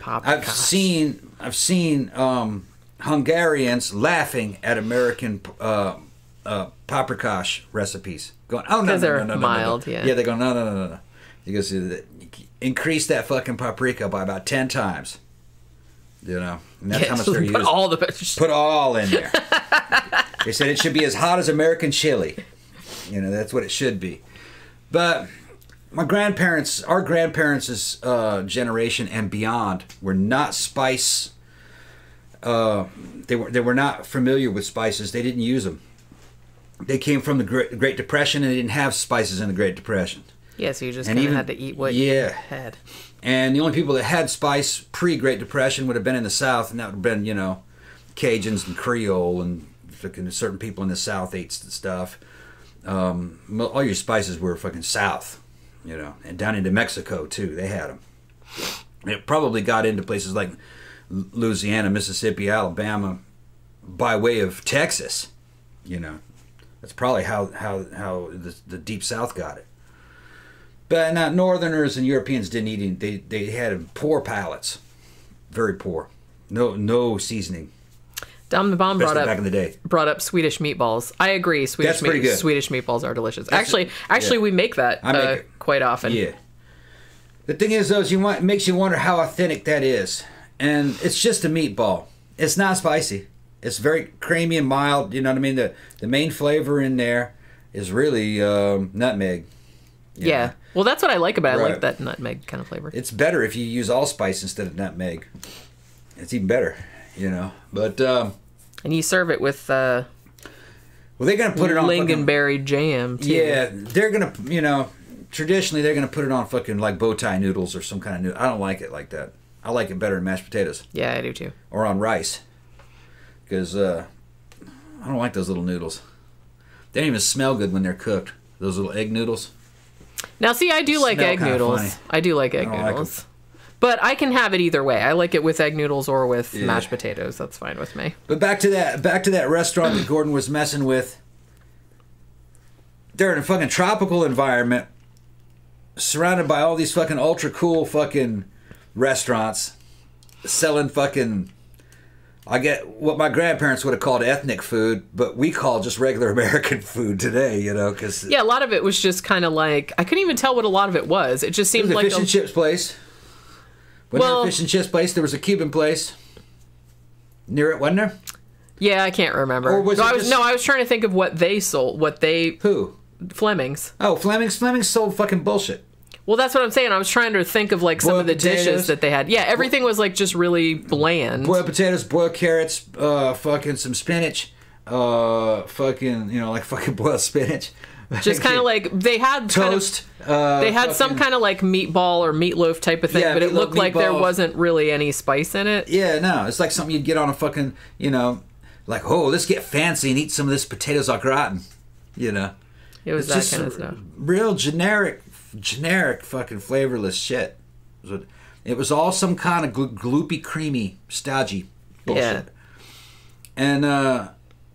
Hungarians laughing at American paprikash recipes, going, oh no, they're no, mild, yeah, they go no. He goes, increase that fucking paprika by about 10 times, and that's how much they're using. Put all in there. They said it should be as hot as American chili. That's what it should be. But our grandparents' generation and beyond were not spice. They were not familiar with spices. They didn't use them. They came from the Great Depression, and they didn't have spices in the Great Depression. Yeah, so you just kind of had to eat what you had. And the only people that had spice pre-Great Depression would have been in the South, and that would have been, Cajuns and Creole, and certain people in the South ate stuff. All your spices were fucking South, and down into Mexico, too. They had them. It probably got into places like Louisiana, Mississippi, Alabama, by way of Texas, That's probably how the Deep South got it. But not Northerners and Europeans didn't eat it. They had poor palates, very poor. No seasoning. Dom the Bomb back in the day brought up Swedish meatballs. I agree. Swedish meatballs are delicious. Actually, we make that quite often. Yeah. The thing is, though, it makes you wonder how authentic that is. And it's just a meatball. It's not spicy. It's very creamy and mild. You know what I mean? The main flavor in there is really nutmeg. Yeah. Know? Well, that's what I like about it. I like that nutmeg kind of flavor. It's better if you use allspice instead of nutmeg. It's even better, But and you serve it with well, they're gonna put it on lingonberry jam too. Yeah, they're gonna traditionally they're gonna put it on fucking like bow tie noodles or some kind of noodle. I don't like it like that. I like it better in mashed potatoes. Yeah, I do too. Or on rice. Because I don't like those little noodles. They don't even smell good when they're cooked. Those little egg noodles. Now, see, I do like egg noodles. Funny. I do like egg noodles. But I can have it either way. I like it with egg noodles or with mashed potatoes. That's fine with me. But back to that restaurant that Gordon was messing with. They're in a fucking tropical environment, surrounded by all these fucking ultra cool fucking restaurants, selling fucking. I get what my grandparents would have called ethnic food, but we call just regular American food today, because... Yeah, a lot of it was just kind of like... I couldn't even tell what a lot of it was. It just seemed like... There was a fish and chips place. Wasn't there a fish and chips place? There was a Cuban place near it, wasn't there? Yeah, I can't remember. Or was I was trying to think of what they sold, Who? Fleming's. Oh, Fleming's sold fucking bullshit. Well, that's what I'm saying. I was trying to think of like some of the dishes that they had. Yeah, everything was like just really bland. Boiled potatoes, boiled carrots, fucking some spinach, fucking, like fucking boiled spinach. Just kind of like they had toast. They had some kind of like meatball or meatloaf type of thing, but it looked like there wasn't really any spice in it. Yeah, no, it's like something you'd get on a fucking, like, oh, let's get fancy and eat some of this potatoes au gratin, It was that kind of stuff. Real generic fucking flavorless shit. It was all some kind of gloopy, creamy, stodgy bullshit. Yeah. And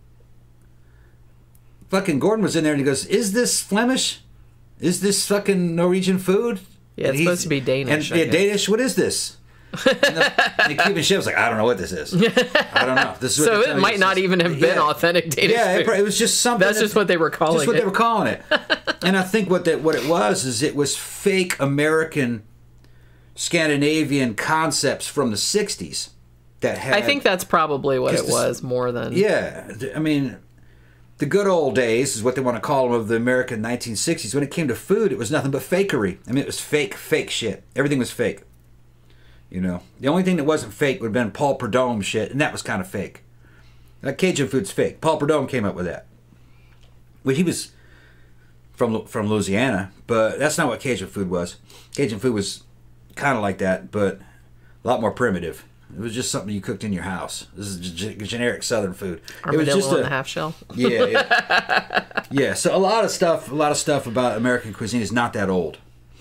fucking Gordon was in there and he goes, "Is this Flemish? Is this fucking Norwegian food?" Yeah, it's supposed to be Danish. And Danish, what is this? And the Cuban chef was like, "I don't know what this is. I don't know. This is so it might not even have been authentic Danish food. It was just something. That's just what they were calling it. Just what they were calling it. And I think what it was fake American, Scandinavian concepts from the 60s that had... I think that's probably what it was more than... Yeah. I mean, the good old days is what they want to call them of the American 1960s. When it came to food, it was nothing but fakery. I mean, it was fake shit. Everything was fake. The only thing that wasn't fake would have been Paul Prudhomme shit, and that was kind of fake. Like Cajun food's fake. Paul Prudhomme came up with that. Well, he was from Louisiana, but that's not what Cajun food was. Cajun food was kind of like that, but a lot more primitive. It was just something you cooked in your house. This is generic Southern food. Armadillo it was just in the half shell. Yeah. Yeah. So a lot of stuff about American cuisine is not that old.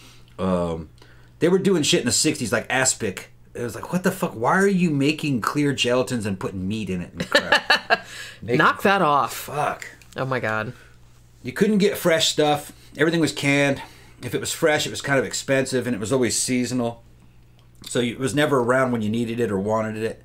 They were doing shit in the 60s like aspic. It was like, what the fuck? Why are you making clear gelatins and putting meat in it and crap? Knock that off. Fuck. Oh my God. You couldn't get fresh stuff. Everything was canned. If it was fresh, it was kind of expensive, and it was always seasonal. So it was never around when you needed it or wanted it.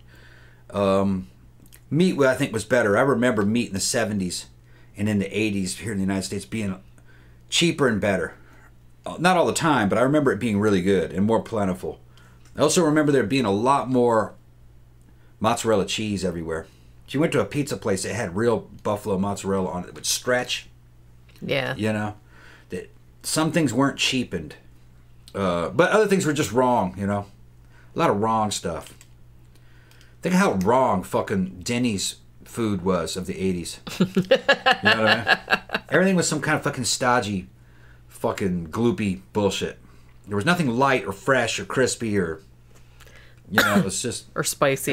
Meat, I think, was better. I remember meat in the 70s and in the 80s here in the United States being cheaper and better. Not all the time, but I remember it being really good and more plentiful. I also remember there being a lot more mozzarella cheese everywhere. If you went to a pizza place that had real buffalo mozzarella on it, it would stretch. Yeah. That some things weren't cheapened. But other things were just wrong, A lot of wrong stuff. Think of how wrong fucking Denny's food was of the 80s. You know what I mean? Everything was some kind of fucking stodgy, fucking gloopy bullshit. There was nothing light or fresh or crispy or, it was just... or spicy.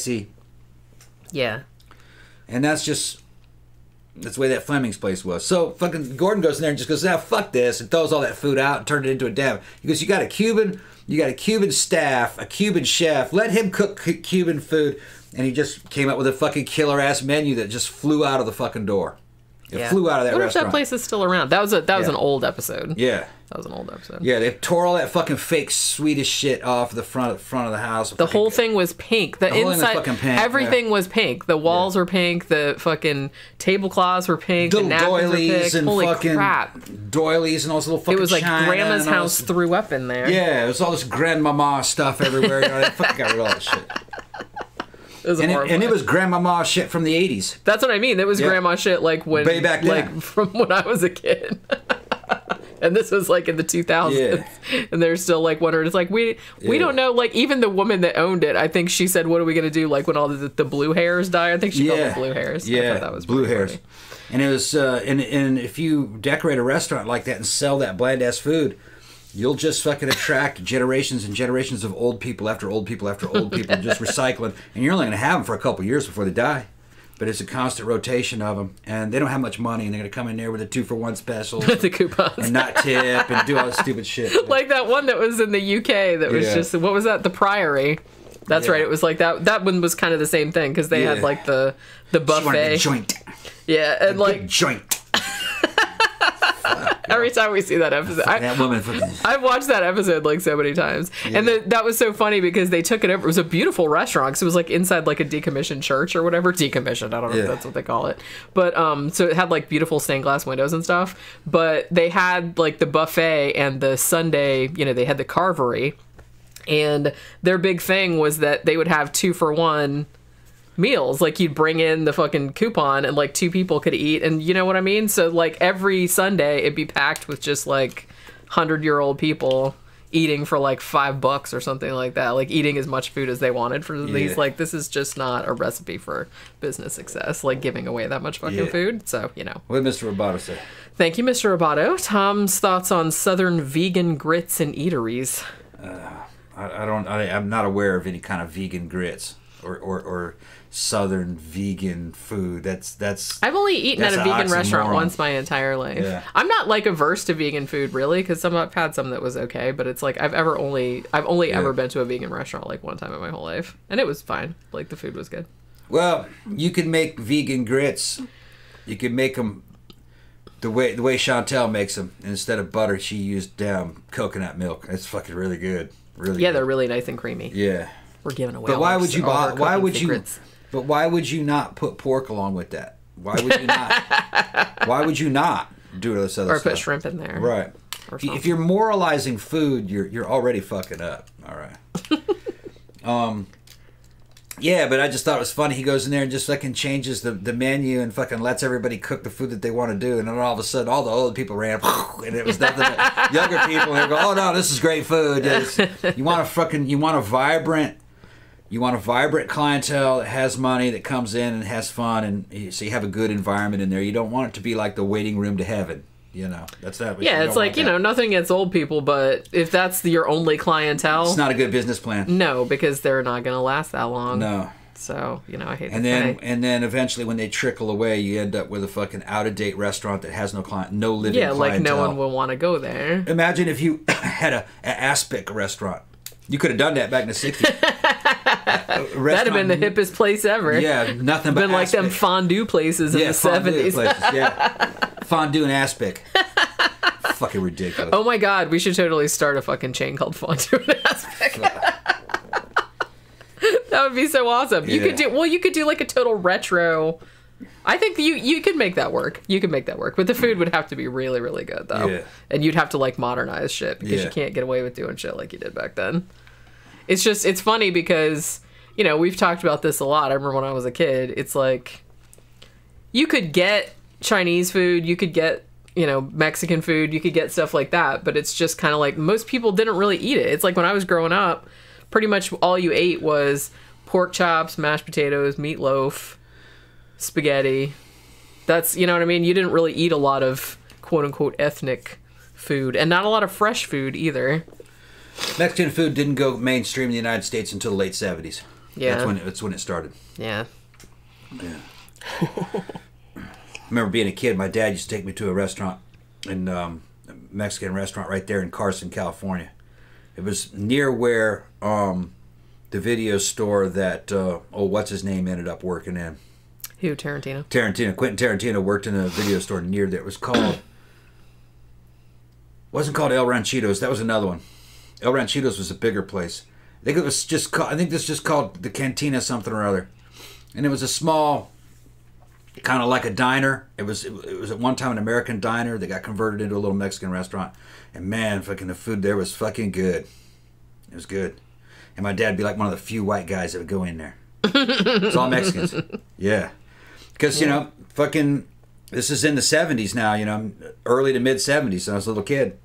Yeah. And that's the way that Fleming's place was. So fucking Gordon goes in there and just goes, fuck this, and throws all that food out and turned it into a dam. He goes, you got a Cuban staff, a Cuban chef, let him cook Cuban food. And he just came up with a fucking killer ass menu that just flew out of the fucking door. It flew out of that restaurant. I wonder if that place is still around. That was an old episode. Yeah. That was an old episode. Yeah, they tore all that fucking fake Swedish shit off the front of the house. The whole thing was pink. The inside, was pink. Everything was pink. The walls were pink. The fucking tablecloths were pink. Little the napkins doilies were pink. and Holy fucking crap. Doilies and all this little fucking. It was like china grandma's house threw up in there. Yeah, it was all this grandmama stuff everywhere. They fucking got rid of all that shit. And it was grandmama shit from the 80s. That's what I mean. It was grandma shit like when... Way back then. Like from when I was a kid. And this was like in the 2000s. Yeah. And they're still like wondering. It's like, we don't know. Like even the woman that owned it, I think she said, what are we going to do? Like when all the blue hairs die? I think she called them blue hairs. Yeah, I thought that was blue hairs. Funny. And it was... and if you decorate a restaurant like that and sell that bland-ass food... You'll just fucking attract generations and generations of old people after old people after old people just recycling. And you're only going to have them for a couple years before they die. But it's a constant rotation of them. And they don't have much money. And they're going to come in there with a 2-for-1 special. The coupons. And not tip and do all this stupid shit. Like that one that was in the UK that was just, what was that? The Priory. That's right. It was like that. That one was kind of the same thing because they had like the buffet. She wanted a joint. Yeah. And like. Big joint. Every time we see that episode, that woman. I've watched that episode like so many times, and that was so funny because they took it over. It was a beautiful restaurant because it was like inside like a decommissioned church or whatever. Decommissioned, I don't know if that's what they call it, but so it had like beautiful stained glass windows and stuff. But they had like the buffet and the Sunday, they had the carvery, and their big thing was that they would have 2-for-1 meals. Like, you'd bring in the fucking coupon and like 2 people could eat, and you know what I mean? So like every Sunday it'd be packed with just like 100-year-old people eating for like $5 or something like that, like eating as much food as they wanted for these. Like, this is just not a recipe for business success, like giving away that much fucking food. So, you know. What did Mr. Roboto say? Thank you, Mr. Roboto. Tom's thoughts on Southern vegan grits and eateries. I'm not aware of any kind of vegan grits or Southern vegan food. I've only eaten at a vegan restaurant once my entire life. Yeah. I'm not like averse to vegan food really, because I've had some that was okay, but it's like I've only ever been to a vegan restaurant like one time in my whole life, and it was fine. Like, the food was good. Well, you can make vegan grits. You can make them the way Chantel makes them. Instead of butter, she used coconut milk. It's fucking really good. Really. Yeah, good. They're really nice and creamy. Yeah. We're giving away. But why would you not put pork along with that? Why would you not? Why would you not do this other stuff? Or put shrimp in there. Right. If you're moralizing food, you're already fucking up. All right. Yeah, but I just thought it was funny. He goes in there and just fucking changes the menu and fucking lets everybody cook the food that they want to do, and then all of a sudden all the old people ran, and it was nothing but younger people. And they go, "Oh no, this is great food. You want a vibrant clientele that has money, that comes in and has fun, and so you have a good environment in there. You don't want it to be like the waiting room to heaven." You know, that's that. Yeah, it's like, nothing against old people, but if that's your only clientele, it's not a good business plan. No, because they're not going to last that long. No. So, I hate and then eventually when they trickle away, you end up with a fucking out-of-date restaurant that has no living clientele. Yeah, like no one will want to go there. Imagine if you had an aspic restaurant. You could have done that back in the 60s. That'd have been the hippest place ever. Yeah, nothing but been like them fondue places in the 70s. Places, yeah. Fondue and aspic. Fucking ridiculous. Oh my god, we should totally start a fucking chain called Fondue and Aspic. That would be so awesome. Yeah. You could do like a total retro. I think you could make that work. You could make that work. But the food would have to be really, really good though. Yeah. And you'd have to like modernize shit, because you can't get away with doing shit like you did back then. It's funny because, we've talked about this a lot. I remember when I was a kid, it's like, you could get Chinese food, you could get, Mexican food, you could get stuff like that, but it's just kind of like, most people didn't really eat it. It's like when I was growing up, pretty much all you ate was pork chops, mashed potatoes, meatloaf, spaghetti. That's, you know what I mean? You didn't really eat a lot of quote-unquote ethnic food, and not a lot of fresh food either. Mexican food didn't go mainstream in the United States until the late 70s. Yeah. That's when it started. Yeah. Yeah. I remember being a kid, my dad used to take me to a restaurant, a Mexican restaurant right there in Carson, California. It was near where the video store that, what's his name ended up working in. Who, Tarantino? Quentin Tarantino worked in a video store near there. It was called, wasn't called El Ranchitos, that was another one. El Ranchitos was a bigger place. I think this was just called the Cantina something or other. And it was a small, kind of like a diner. It was at one time an American diner that got converted into a little Mexican restaurant. And man, fucking the food there was fucking good. It was good. And my dad'd be like one of the few white guys that would go in there. It's all Mexicans. Yeah. Because, fucking, this is in the 70s now, early to mid 70s, so I was a little kid.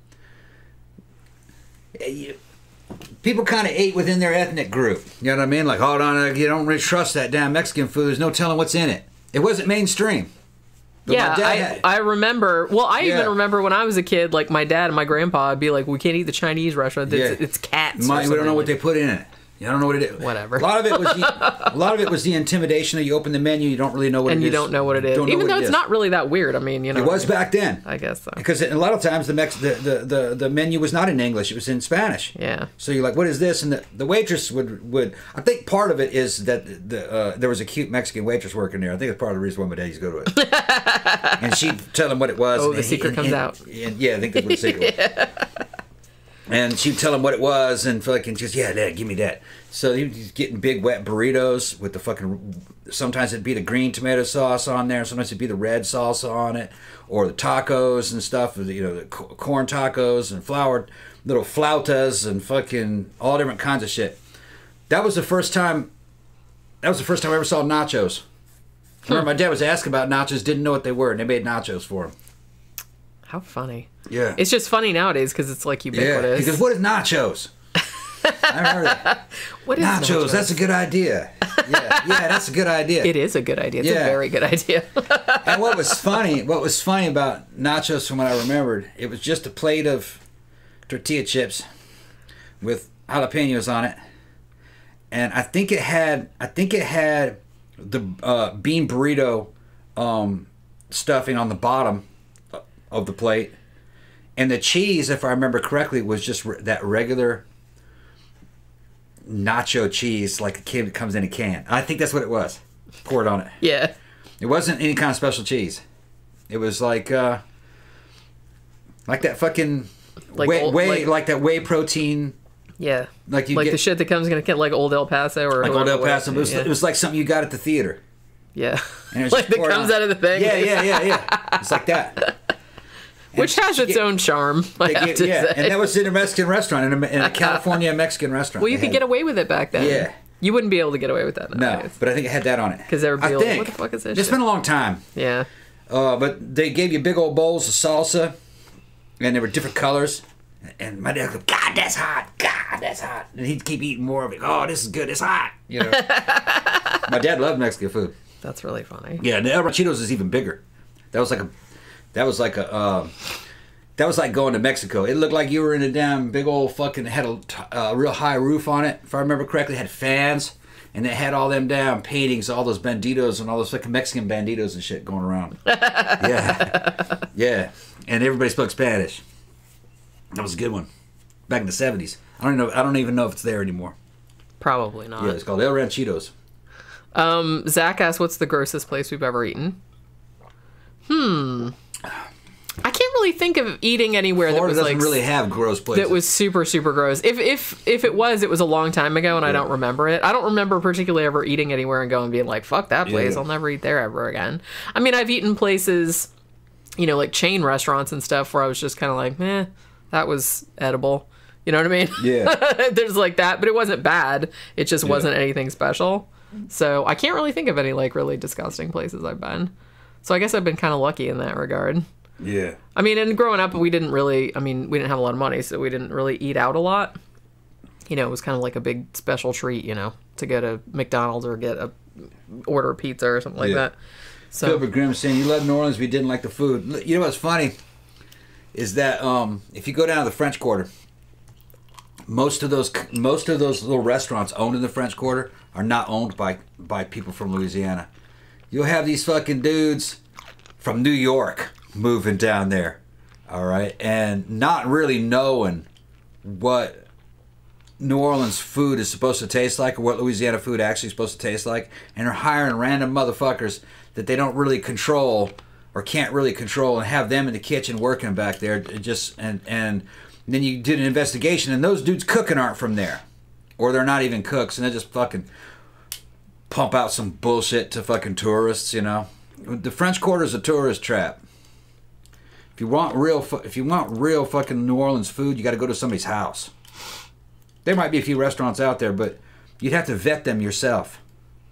People kind of ate within their ethnic group. You know what I mean? Like, hold on, you don't really trust that damn Mexican food. There's no telling what's in it. It wasn't mainstream. But I remember. Well, I even remember when I was a kid, like my dad and my grandpa would be like, "We can't eat the Chinese restaurant. It's cats." We don't know what they put in it. You don't know what it is. Whatever. A lot of it was the intimidation of you open the menu, you don't really know what it is. And you don't know what it is. Even though it's not really that weird. I mean, It was back then. I guess so. Because a lot of times the menu was not in English, it was in Spanish. Yeah. So you're like, what is this? And the waitress would I think part of it is that there was a cute Mexican waitress working there. I think it's part of the reason why my dad used to go to it. And she'd tell him what it was. Oh, the secret comes out. Yeah, I think that's what the secret was. And she'd tell him what it was, and fucking just, Dad, give me that. So he's getting big wet burritos with the fucking, sometimes it'd be the green tomato sauce on there, sometimes it'd be the red salsa on it, or the tacos and stuff, the corn tacos and flour, little flautas and fucking all different kinds of shit. That was the first time that was the first time I ever saw nachos. I remember my dad was asking about nachos, didn't know what they were, and they made nachos for him. How funny. Yeah. It's just funny nowadays because it's like ubiquitous. Yeah. He goes, what is nachos? I remember that. What is nachos? That's a good idea. Yeah, that's a good idea. It is a good idea. It's a very good idea. And what was funny about nachos from what I remembered, it was just a plate of tortilla chips with jalapenos on it. And I think it had the bean burrito stuffing on the bottom of the plate. And the cheese, if I remember correctly, was just that regular nacho cheese, like a kid that comes in a can. I think that's what it was. Poured on it. Yeah. It wasn't any kind of special cheese. It was like that fucking like that whey protein. Yeah. Like the shit that comes in like Old El Paso or like Old El Paso. It was like something you got at the theater. Yeah. And it was like that comes out of the thing. Yeah. It's like that. Which has its own charm, I have to say. And that was in a Mexican restaurant, in a California Mexican restaurant. Well, you could get away with it back then. Yeah. You wouldn't be able to get away with that nowadays. No, but I think it had that on it. Because they would be like, what the fuck is this It's been a long time. Yeah. But they gave you big old bowls of salsa, and they were different colors. And my dad would go, God, that's hot. God, that's hot. And he'd keep eating more of it. Oh, this is good. It's hot. You know. My dad loved Mexican food. That's really funny. Yeah, and the El Ranchitos is even bigger. That was like going to Mexico. It looked like you were in a damn big old fucking, had a real high roof on it. If I remember correctly, it had fans. And it had all them damn paintings, all those banditos and all those fucking Mexican banditos and shit going around. Yeah. And everybody spoke Spanish. That was a good one. Back in the 70s. I don't even know if it's there anymore. Probably not. Yeah, it's called El Ranchitos. Zach asked, what's the grossest place we've ever eaten? I can't really think of eating anywhere Florida that was doesn't really have gross places. That was super, super gross. If it was a long time ago and I don't remember it. I don't remember particularly ever eating anywhere and going being like, fuck that place. I'll never eat there ever again. I mean, I've eaten places, like chain restaurants and stuff where I was just kind of like, that was edible. You know what I mean? Yeah. There's like that, but it wasn't bad. It just wasn't anything special. So I can't really think of any like really disgusting places I've been. So I guess I've been kind of lucky in that regard. Yeah. I mean, and growing up, we didn't have a lot of money, so we didn't really eat out a lot. It was kind of like a big special treat, to go to McDonald's or order a pizza or something like that. So Gilbert Grimm saying you loved New Orleans, but you didn't like the food. You know what's funny is that if you go down to the French Quarter, most of those little restaurants owned in the French Quarter are not owned by people from Louisiana. You'll have these fucking dudes from New York moving down there, all right, and not really knowing what New Orleans food is supposed to taste like or what Louisiana food actually is supposed to taste like, and are hiring random motherfuckers that they don't really control or can't really control and have them in the kitchen working back there and then you did an investigation and those dudes cooking aren't from there, or they're not even cooks, and they just fucking pump out some bullshit to fucking tourists. The French Quarter is a tourist trap. If you want real fucking New Orleans food, you got to go to somebody's house. There might be a few restaurants out there, but you'd have to vet them yourself.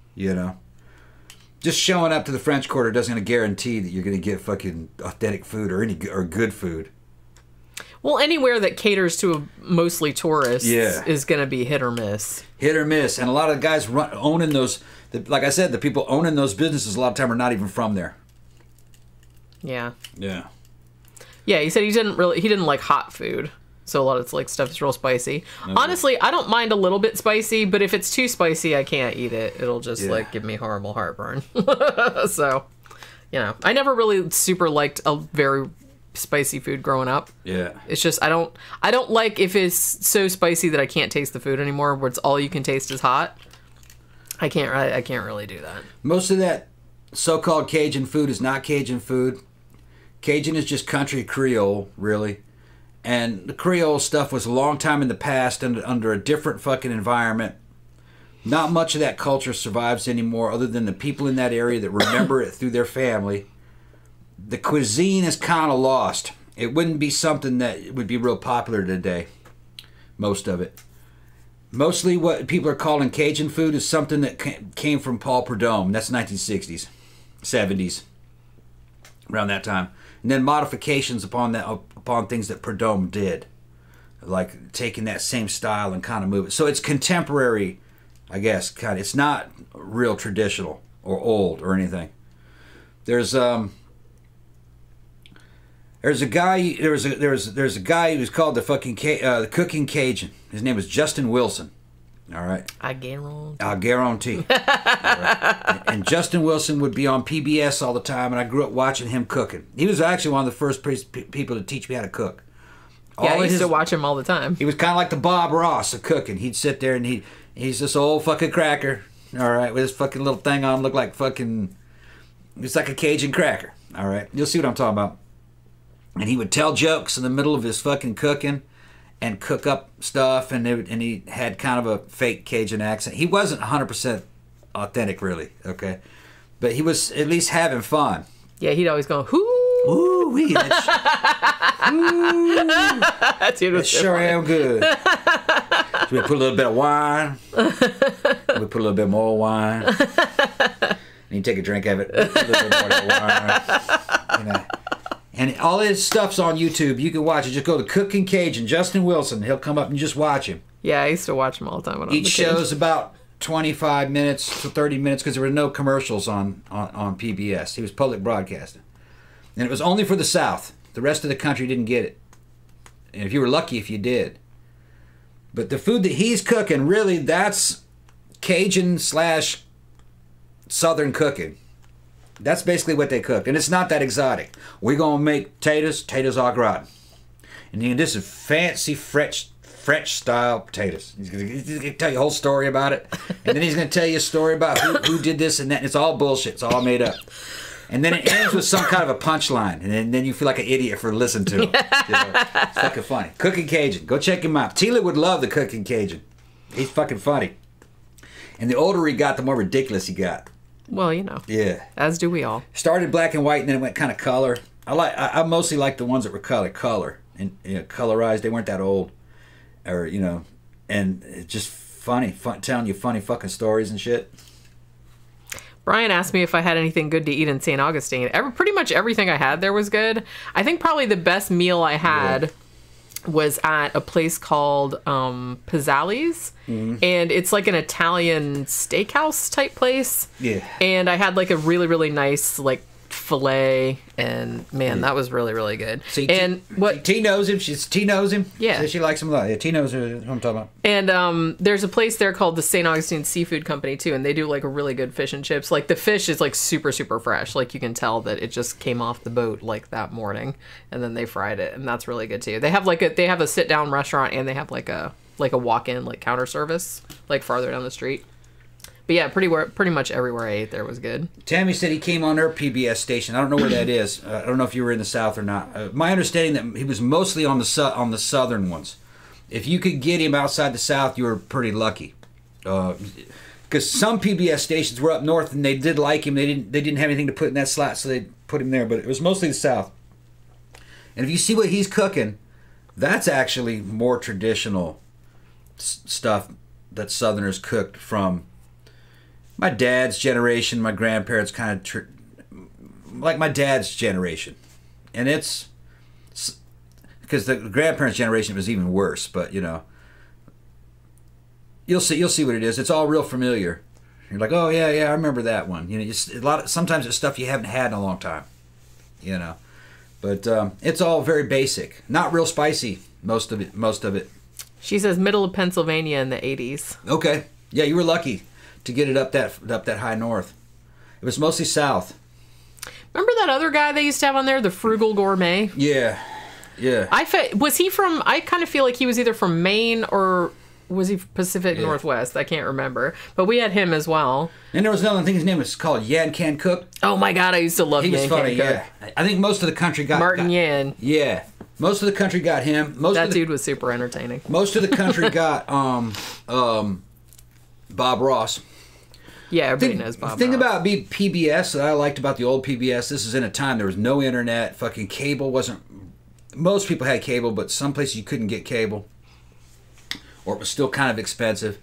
Just showing up to the French Quarter doesn't guarantee that you're going to get fucking authentic food or good food. Well, anywhere that caters to mostly tourists is going to be hit or miss. Hit or miss, and a lot of guys owning those. Like I said, the people owning those businesses a lot of time are not even from there. Yeah. Yeah. Yeah, he said he didn't like hot food. So a lot of like stuff is real spicy. Okay. Honestly, I don't mind a little bit spicy, but if it's too spicy, I can't eat it. It'll just like give me horrible heartburn. So, I never really super liked a very spicy food growing up. Yeah. It's just I don't like if it's so spicy that I can't taste the food anymore, where it's all you can taste is hot. I can't really do that. Most of that so-called Cajun food is not Cajun food. Cajun is just country Creole, really. And the Creole stuff was a long time in the past and under a different fucking environment. Not much of that culture survives anymore other than the people in that area that remember it through their family. The cuisine is kind of lost. It wouldn't be something that would be real popular today. Most of it. Mostly what people are calling Cajun food is something that came from Paul Prudhomme. That's 1960s, 70s, around that time. And then modifications upon things that Prudhomme did, like taking that same style and kind of move it. So it's contemporary, I guess. Kind of. It's not real traditional or old or anything. There's a guy. There's a guy who's called the Cooking Cajun. His name is Justin Wilson. All right. I guarantee. I'll guarantee. Right. And Justin Wilson would be on PBS all the time, and I grew up watching him cooking. He was actually one of the first people to teach me how to cook. Yeah, I used to watch him all the time. He was kind of like the Bob Ross of cooking. He'd sit there and he's this old fucking cracker, all right, with his fucking little thing on, look like fucking, it's like a Cajun cracker, all right. You'll see what I'm talking about. And he would tell jokes in the middle of his fucking cooking and cook up stuff, and he had kind of a fake Cajun accent. He wasn't 100% authentic, really, okay? But he was at least having fun. Yeah, he'd always go, "Hoo!" Ooh, wee, that sure am good. So we put a little bit of wine. We put a little bit more wine. And you take a drink of it. Put a little bit more of that wine. You know. And all his stuff's on YouTube. You can watch it. Just go to Cooking Cajun, Justin Wilson. He'll come up and just watch him. Yeah, I used to watch him all the time when I was a kid. Each show's about 25 minutes to 30 minutes because there were no commercials on PBS. He was public broadcasting. And it was only for the South. The rest of the country didn't get it. And if you were lucky if you did. But the food that he's cooking, really, that's Cajun / Southern cooking. That's basically what they cooked. And it's not that exotic. We're going to make taters au gratin. And then this is fancy French style potatoes. He's going to tell you a whole story about it. And then he's going to tell you a story about who did this and that. And it's all bullshit. It's all made up. And then it ends with some kind of a punchline. And then you feel like an idiot for listening to him. You know, it's fucking funny. Cooking Cajun. Go check him out. Tila would love the Cooking Cajun. He's fucking funny. And the older he got, the more ridiculous he got. Well, you know. Yeah. As do we all. Started black and white, and then it went kind of color. I mostly like the ones that were color and colorized. They weren't that old, or and it's just fun telling you funny fucking stories and shit. Brian asked me if I had anything good to eat in St. Augustine. Pretty much everything I had there was good. I think probably the best meal I had was at a place called Pizzali's. Mm-hmm. And it's like an Italian steakhouse type place. Yeah. And I had like a really, really nice like filet, and man, that was really, really good. See, what T knows him. T knows him. Yeah, she likes him a lot. Yeah, T knows who I'm talking about. And there's a place there called the St. Augustine Seafood Company too, and they do like a really good fish and chips. Like the fish is like super, super fresh. Like you can tell that it just came off the boat like that morning, and then they fried it, and that's really good too. They have a sit down restaurant, and they have like a walk in like counter service like farther down the street. But yeah, pretty much everywhere I ate there was good. Tammy said he came on her PBS station. I don't know where that is. I don't know if you were in the South or not. My understanding that he was mostly on the southern ones. If you could get him outside the South, you were pretty lucky. Because some PBS stations were up north and they did like him. They didn't have anything to put in that slot, so they put him there. But it was mostly the South. And if you see what he's cooking, that's actually more traditional stuff that Southerners cooked from my dad's generation, my grandparents kind of like my dad's generation. And it's because the grandparents' generation was even worse, but you'll see what it is. It's all real familiar. You're like, "Oh yeah, I remember that one." Sometimes it's stuff you haven't had in a long time. But it's all very basic. Not real spicy, most of it. She says middle of Pennsylvania in the 80s. Okay. Yeah, you were lucky to get it up that high north. It was mostly south. Remember that other guy they used to have on there, the Frugal Gourmet? Yeah. Was he from? I kind of feel like he was either from Maine or was he Pacific Northwest? I can't remember. But we had him as well. And there was another thing. His name was called Yan Can Cook. Oh my God, I used to love. He was funny. Yeah, I think most of the country got Martin Yan. Yeah. Most of the country got him. Dude was super entertaining. Most of the country got Bob Ross. Yeah, everybody knows Bob Ross. The thing about PBS that I liked about the old PBS, this is in a time there was no internet, fucking cable wasn't... Most people had cable, but some places you couldn't get cable. or it was still kind of expensive,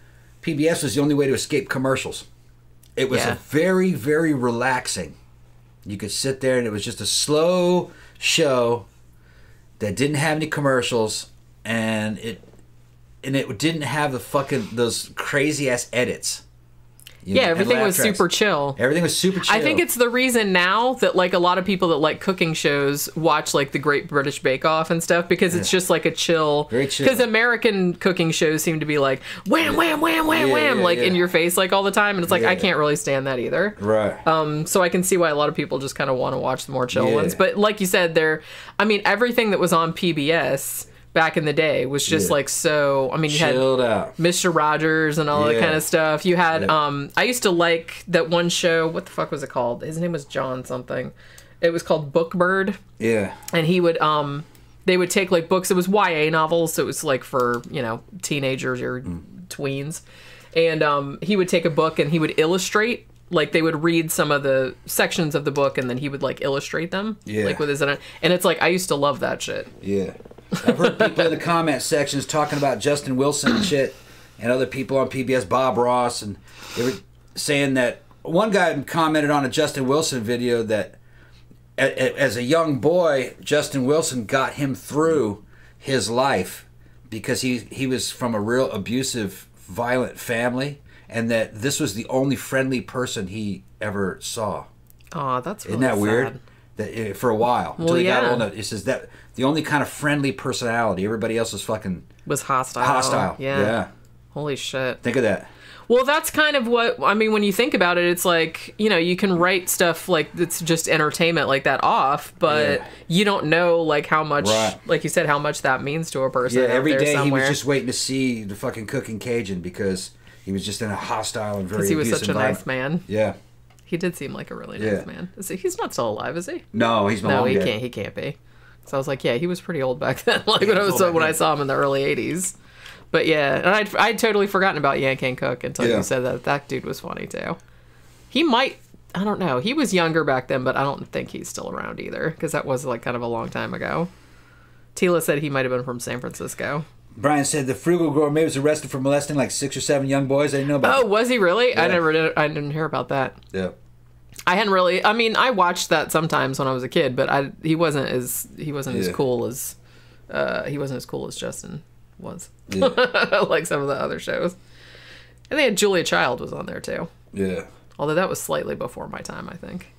PBS was the only way to escape commercials. It was a very, very relaxing. You could sit there and it was just a slow show that didn't have any commercials, and it didn't have the fucking those crazy ass edits. Everything was super chill. Everything was super chill. I think it's the reason now that like a lot of people that like cooking shows watch like the Great British Bake Off and stuff, because it's just like a chill. Very chill. Because American cooking shows seem to be like wham, wham, wham, wham, wham, like in your face like all the time, and it's like I can't really stand that either. Right. So I can see why a lot of people just kind of want to watch the more chill ones. But like you said, everything that was on PBS back in the day was just like so. I mean, you chilled had out. Mr. Rogers and all that kind of stuff. You had I used to like that one show. What the fuck was it called? His name was John something. It was called Bookbird. Yeah. And he would they would take like books. It was YA novels, so it was like for teenagers or tweens. And he would take a book and he would illustrate. Like they would read some of the sections of the book and then he would like illustrate them. Yeah. Like with his and it's like I used to love that shit. Yeah. I've heard people in the comment sections talking about Justin Wilson and shit, and other people on PBS, Bob Ross, and they were saying that one guy commented on a Justin Wilson video that as a young boy, Justin Wilson got him through his life because he was from a real abusive, violent family, and that this was the only friendly person he ever saw. Oh, that's really Isn't that sad. weird? That for a while until he got old enough. It says that the only kind of friendly personality, everybody else was fucking hostile. Hostile. Yeah. Holy shit. Think of that. Well, that's kind of what I mean when you think about it. It's like you can write stuff like that's just entertainment like that off, but you don't know like how much, like you said, how much that means to a person. Yeah, every day somewhere. he was just waiting to see the fucking Cooking Cajun because he was just in a hostile and very because he was abusive such a nice man. Yeah. He did seem like a really nice man. He's not still alive, is he? No, he's no, he can't. He can't be. So I was like, he was pretty old back then. Like when I saw him in the early '80s. But yeah, and I'd totally forgotten about Yan Can Cook until you said that. That dude was funny too. He might. I don't know. He was younger back then, but I don't think he's still around either because that was like kind of a long time ago. Tila said he might have been from San Francisco. Brian said the Frugal Gourmet was arrested for molesting like 6 or 7 young boys. I didn't know about. Oh, was he really? Yeah. I didn't hear about that. Yeah. I hadn't really. I mean, I watched that sometimes when I was a kid, but he wasn't as cool as Justin was. Yeah. Like some of the other shows. And they had Julia Child was on there too. Yeah. Although that was slightly before my time, I think.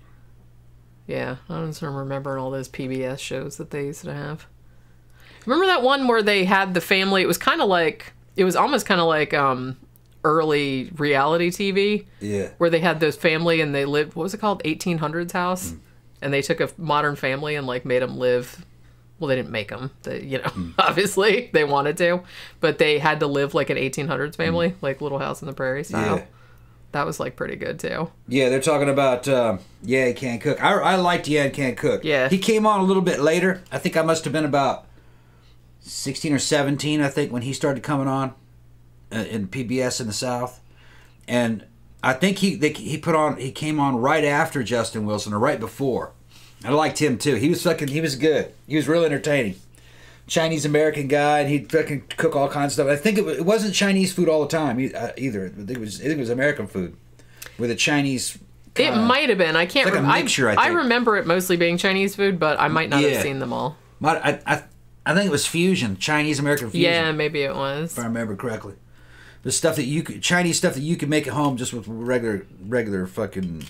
Yeah, I just remember all those PBS shows that they used to have. Remember that one where they had the family? It was almost kind of like early reality TV. Yeah. Where they had this family and they lived, what was it called? 1800s house? Mm. And they took a modern family and like made them live. Well, they didn't make them. Obviously they wanted to, but they had to live like an 1800s family, like Little House on the Prairie style. Yeah. That was like pretty good too. Yeah, they're talking about Yan Can Cook. I liked Yan Can Cook. Yeah. He came on a little bit later. I think I must have been about 16 or 17, I think, when he started coming on in PBS in the South. And I think he came on right after Justin Wilson or right before. I liked him too. He was good. He was real entertaining. Chinese American guy, and he'd fucking cook all kinds of stuff. I think it wasn't Chinese food all the time either. I think it was American food with a Chinese. It might have been. I can't remember. Like a mixture, I think. I remember it mostly being Chinese food, but I might not have seen them all. I think it was fusion, Chinese American fusion. Yeah, maybe it was. If I remember correctly. The stuff that Chinese stuff that you could make at home just with regular fucking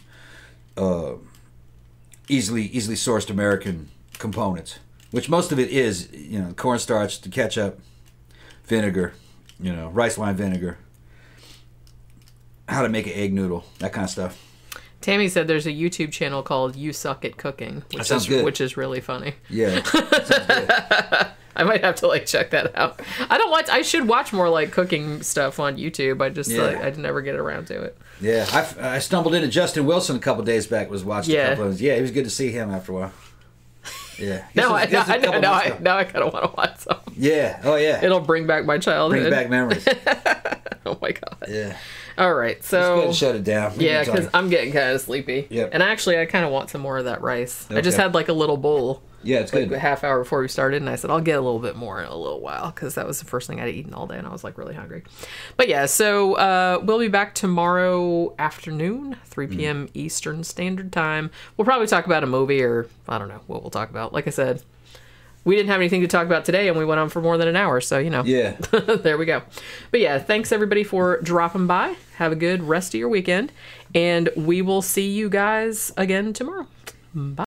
easily sourced American components, which most of it is, cornstarch, the ketchup, vinegar, rice wine vinegar, how to make an egg noodle, that kind of stuff. Tammy said there's a YouTube channel called You Suck at Cooking, which is really funny. Yeah, that sounds good. I might have to check that out. I should watch more cooking stuff on YouTube. I never get around to it. Yeah, I stumbled into Justin Wilson a couple days back. Was watching a couple of those. Yeah, it was good to see him after a while. Yeah. Now I kind of want to watch some. Yeah. Oh yeah. It'll bring back my childhood. Bring back memories. Oh my god. Yeah. All right, so let's go ahead and shut it down. Because I'm getting kind of sleepy. Yep. And actually, I kind of want some more of that rice. Okay. I just had a little bowl. Yeah, it's like good. a half hour before we started, and I said I'll get a little bit more in a little while because that was the first thing I'd eaten all day, and I was like really hungry. But yeah, so we'll be back tomorrow afternoon, 3 p.m. Eastern Standard Time. We'll probably talk about a movie, or I don't know what we'll talk about. Like I said, we didn't have anything to talk about today, and we went on for more than an hour, so Yeah. there we go. But yeah, thanks everybody for dropping by. Have a good rest of your weekend, and we will see you guys again tomorrow. Bye.